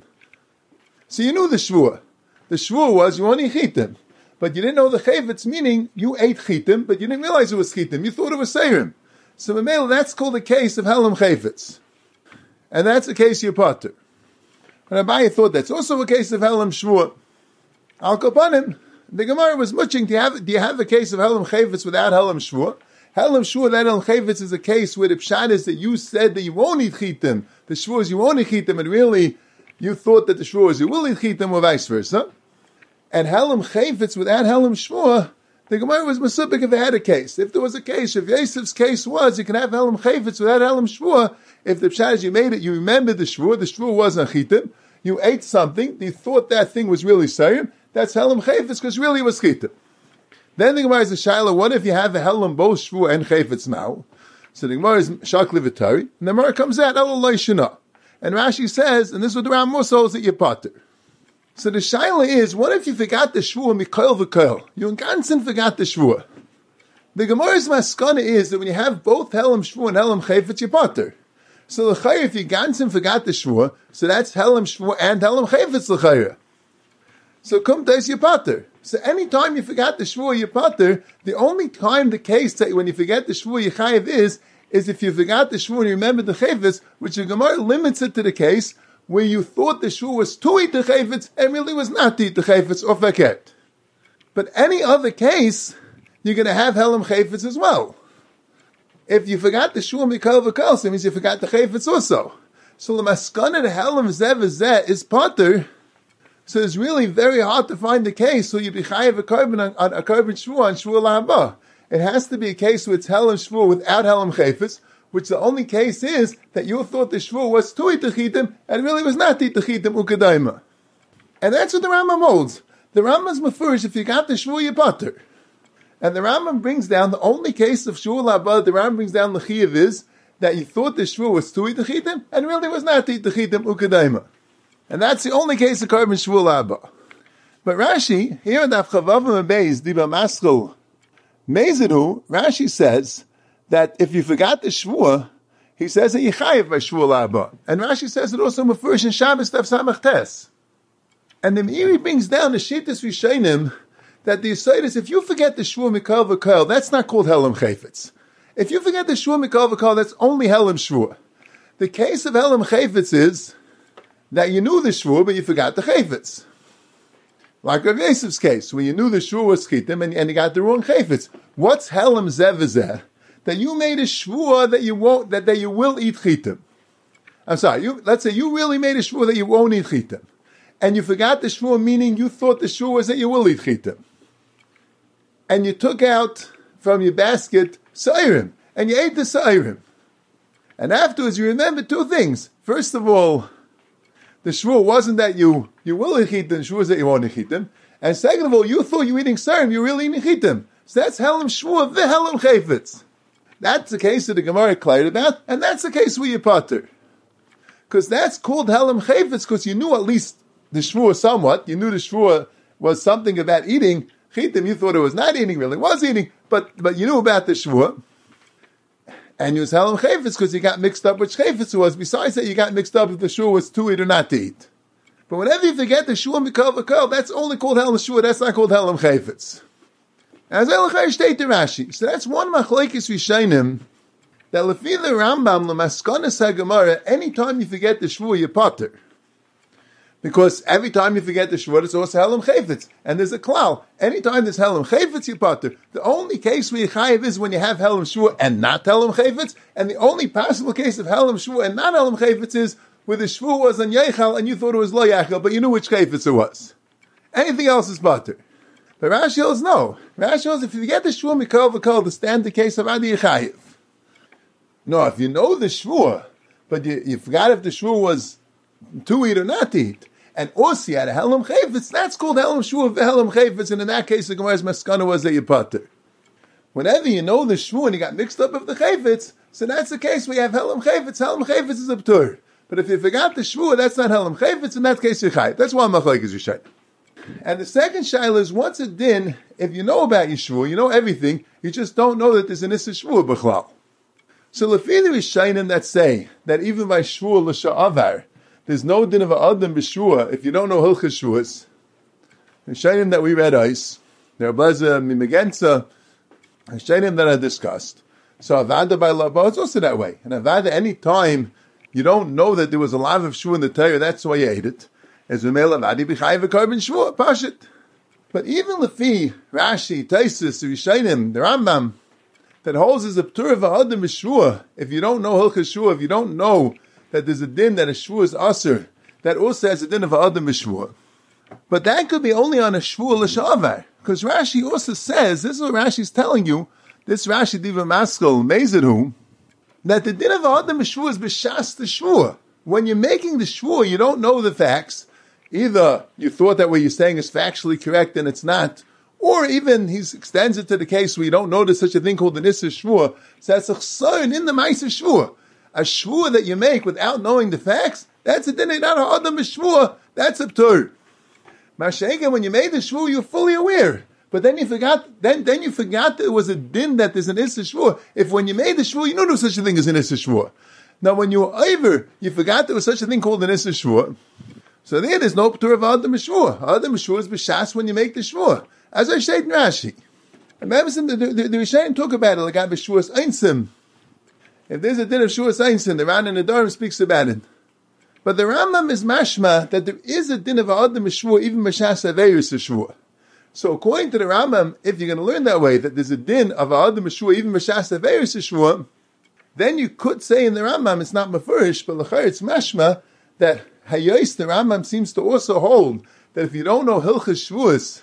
So you knew the shvua. The shvua was you won't eat chitim. But you didn't know the chayfetz, meaning you ate chitim, but you didn't realize it was chitim. You thought it was sa'irim. So Mamela, that's called a case of helam chayfetz. And that's a case you're potter. And Abaye thought that's also a case of helam shvua. Al kapanim, the Gemara was muching, do you have a case of helam chayfetz without helam shvua? Helam shvua, that helam chayfetz is a case where the pshat is that you said that you won't eat chitim. The shvua is you won't eat chitim, and really you thought that the shvua is you will eat chitim, or vice versa. And helam chayfetz without helam shvua, the Gemara was masupik if they had a case. If there was a case, if Yosef's case was, you can have helam chayfetz without helam shvua. If the pshat is you made it, you remembered the shvua wasn't chitim, you ate something, you thought that thing was really sa'irim, that's helam chayfetz because really it was chitim. Then the Gemara is a shaila, what if you have a helam both shvua and chayfetz now? So the Gemara is shakli v'tari, and the Gemara comes out, elaloi shana. And Rashi says, and this is what the Rambam holds that you're potter. So the shaila is, what if you forgot the shvua mikol v'kol? You in ganzen forgot the shvua. The Gemara's maskana is that when you have both helam shvua and helam chayfetz, you're potter. So l'chayr, if you ganzen forgot the shvua, so that's helam shvua and helam chayfetz l'chayr. So kum tais you're potter. So any time you forgot the shvua, you're potter. The only time the case that when you forget the shvua, you chayiv is if you forgot the shvua and you remember the chayfetz, which the Gemara limits it to the case where you thought the shvua was to eat the chayfetz and really was not to eat the chayfetz or faket. But any other case, you're going to have helam chayfetz as well. If you forgot the shvua mikol v'kol, so it means you forgot the chayfetz also. So the maskana the helam zeh is potter. So it's really very hard to find the case. So you'd be chayiv a korban on a korban shvua and shvua lahaba. It has to be a case where it's helam shvua without helam chayfetz, which the only case is that you thought the shvua was to eat the chitim and really was not to eat the chitim ukadaima. And that's what the Rambam holds. The Rambam's mafurish, if you got the shvua, you potter. And the Rambam brings down the only case of shvua lahaba, the Rambam brings down the chiyav is that you thought the shvua was to eat the chitim and really was not to eat the chitim ukadaima. And that's the only case of korban shvua lahaba. But Rashi, here in Daf Chavavim Beis, Diba Maschel, Mezidu, Rashi says that if you forgot the shvua, he says that you chayiv by shvua lahaba. And Rashi says it also mafurish in Shabbos Daf Samach Tes. And the Meiri brings down the Shittas Rishonim that the Yisrael is if you forget the shvua mikol v'kol, that's not called helam chayfetz. If you forget the shvua mikol v'kol, that's only helam shvua. The case of helam chayfetz is that you knew the shvua, but you forgot the chayfetz. Like Rav Yosef's case, where you knew the shvua was chitim and you got the wrong chayfetz. What's helam zeh? That you made a shvua that you won't, that you will eat chitim. I'm sorry, let's say you really made a shvua that you won't eat chitim. And you forgot the shvua, meaning you thought the shvua was that you will eat chitim. And you took out from your basket sa'irim. and you ate the Sa'irim. And afterwards you remember two things. First of all, the Shvuah wasn't that you will eat them, the Shvuah is that you won't eat them. And second of all, you thought you were eating Sa'irim, you really didn't eat them. So that's Helam Shvuah, the Helam Chayfetz. That's the case that the Gemara cleared about, and that's the case where you potter. Because that's called Helam Chayfetz, because you knew at least the Shvuah somewhat. You knew the Shvuah was something about eating. Chitim, you thought it was not eating, really was eating, but you knew about the Shvuah. And you was Helam Chayfetz because you got mixed up which Chayfetz it was. Besides that, you got mixed up if the Shvuah was to eat or not to eat. But whenever you forget the Shvuah Mikal V'Kal, that's only called Helam Shvuah, that's not called Helam Chayfetz. As Elachai state the Rashi. So that's one machlokes Rishonim that lefi the Rambam l'maskanas haGemara. Anytime you forget the Shvuah, you potter, because every time you forget the Shvuah, it's also Helam Chayfetz. And there's a klal. Anytime there's Helam Chayfetz, you potter. The only case where you chayiv is when you have Helam Shvuah and not Helam Chayfetz. And the only possible case of Helam Shvuah and not Helam Chayfetz is where the Shvuah was on Yechal and you thought it was Lo Yechal, but you knew which Chayfetz it was. Anything else is potter. But Rashi holds no. Rashi holds if you forget the Shvuah Mikal V'Kal, the standard case of Adi Yechayiv. No, if you know the Shvuah, but you forgot if the Shvuah was to eat or not to eat, and also you had a Helam Chayfetz, that's called Helam Shvuah V'Helam Chayfetz, and in that case the Gemara's Maskana was that you potter. Whenever you know the Shvuah and you got mixed up with the Chayfetz, so that's the case where you have Helam Chayfetz is a Ptur. But if you forgot the Shvuah, that's not Helam Chayfetz, in that case you chayiv. That's why Machlokes is Rishonim. And the second shaila is, what's a din if you know about your Shvuah, you know everything, you just don't know that there's an Issa Shvuah b'chlal. So lefi the Rishonim that say that even by Shvuah l'sha'avar, there's no din of adam b'Shvuah if you don't know Hilchas Shvuahs. The Rishonim that we read ice, there are Blaza Mimegenza, Rishonim that I discussed. So Avada by Labah, it's also that way. And Avada, any time you don't know that there was a lot of Shvuah in the Torah, that's why you ate it. As we mele vadi b'chayiv v'korban shvuah pashit. But even lefi Rashi, Taisus, the Rishonim, the Rambam, that holds as a ptur of adam b'shvuah. If you don't know hilchas shvuah, if you don't know that there's a din that a shvuah is aser, that also has a din of adam b'shvuah. But that could be only on a shvuah l'shavar, because Rashi also says, this is what Rashi's telling you. This Rashi diva maskal mezidhu, that the din of adam b'shvuah is b'shas the shvuah. When you're making the shvuah, you don't know the facts. Either you thought that what you're saying is factually correct and it's not, or even he extends it to the case where you don't know there's such a thing called the Nissa Shvuah. So that's a chsaron in the Ma'aser Shvuah. A Shvuah that you make without knowing the facts, that's a din, not a Adam Shvuah, that's a Ptur. Masha'ega, when you made the Shvuah, you're fully aware. But then you forgot, then you forgot that it was a din that there's an Issa Shvuah. If when you made the Shvuah, you know there was such a thing as an Issa Shvuah. Now when you were over, you forgot there was such a thing called an Issa Shvuah. So there's no Ptur of Adam Shvuah. Adam Shvuah is b'shas when you make the Shvuah. As I said in Rashi. And the Rishonim talk about it like B'Shvuas Einsim. If there's a din of Shvuas Einsim, the Ran and the Dharam speaks about it. But the Rambam is mashma that there is a din of Adam Shvuah even b'shas Aveirus Shvuah. So according to the Rambam, if you're going to learn that way, that there's a din of Adam Shvuah even b'shas Aveirus Shvuah, then you could say in the Rambam, it's not mafurish, but l'chayr it's mashma, that Hayos, the Rambam seems to also hold that if you don't know Hilchas Shvuas,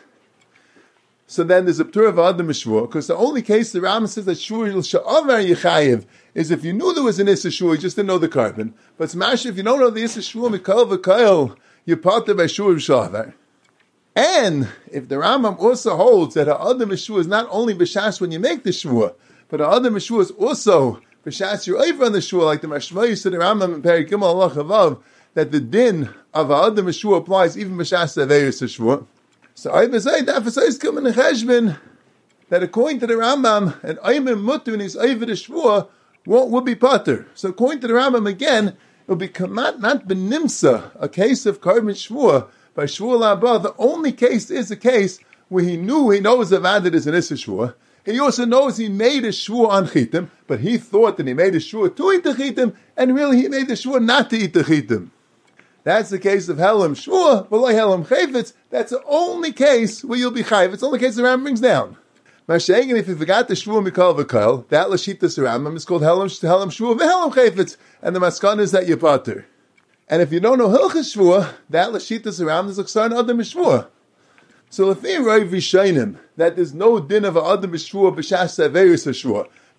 so then there's a Ptur of Adam Shvuah, because the only case the Rambam says that Shvuah Sha'avar Yechayev is if you knew there was an Issa Shvuah, you just didn't know the carbon. But Smash, if you don't know the Issa Shvuah, Mikal V'Kayel, you're part of by Shvuah Sha'avar. And if the Rambam also holds that Adam Shvuah is not only B'Shas when you make the Shvuah, but Adam Shvuah is also B'Shas you're over on the Shvuah, like the Mashmai said the Rambam in Perek Gimel Allah Chavav, that the din of Adam Shvuah applies even b'shas Aveirus Shvuah. So I would say that is coming in Cheshbon that according to the Rambam, an Ayman Mutu in his Ayvid Shvuah will be Pater. So according to the Rambam again, it will be Kamat not Benimsa, a case of Karban Shvuah by Shvuah Labah. The only case is a case where he knows that it is an Issa Shvuah. He also knows he made a Shvuah on Chitim, but he thought that he made a Shvuah to eat the Chitim, and really he made the Shvuah not to eat the Chitim. That's the case of Helam Shvuah, V'loi Helam Chayfetz. That's the only case where you'll be Chayv. It's the only case the Rambam brings down. Masha'egin, if you forgot the Shvuah Mikal V'Kayel, that Lashitas Rambam is called Helam Shvuah V'Helam Chayfetz, and the Maskan is that you pater. And if you don't know Hilchas Shvuah, that Lashitas Rambam is L'Ksaran Adam Shvuah. So if you Rishonim that there's no din of Adam Shvuah b'shas Aveirus Shvuah,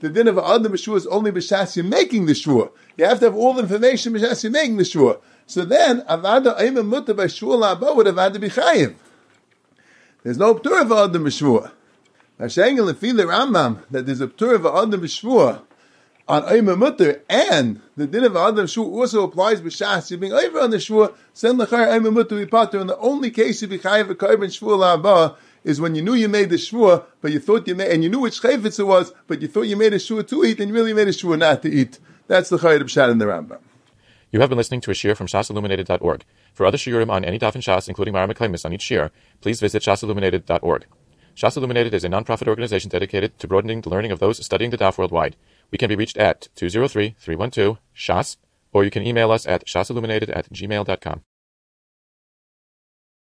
the din of Adam Shua is only b'shas you're making the shua. You have to have all the information b'shas you're making the shua. So then, avada ayim muta by shua la'aba would have had to be chayiv. There's no p'tur of Adam Shua. Mashengel and feel the Rambam that there's a p'tur of Adam Shua on ayim muta, and the din of Adam Shua also applies b'shas you're being over on the shua. Send lechar ayim muta be pater, and the only case you be chayiv a korban shua la'aba is when you knew you made the shua, but you thought you made, and you knew which chayvitz it was, but you thought you made a shua to eat, and you really made a shua not to eat. That's the Chayid Pshat in the Rambam. You have been listening to a shiur from shasilluminated.org. For other shiurim on any daf in Shas, including Mara Meklemis on each shiur, please visit shasilluminated.org. Shas Illuminated is a non-profit organization dedicated to broadening the learning of those studying the daf worldwide. We can be reached at 203-312-SHAS, or you can email us at shasilluminated@gmail.com.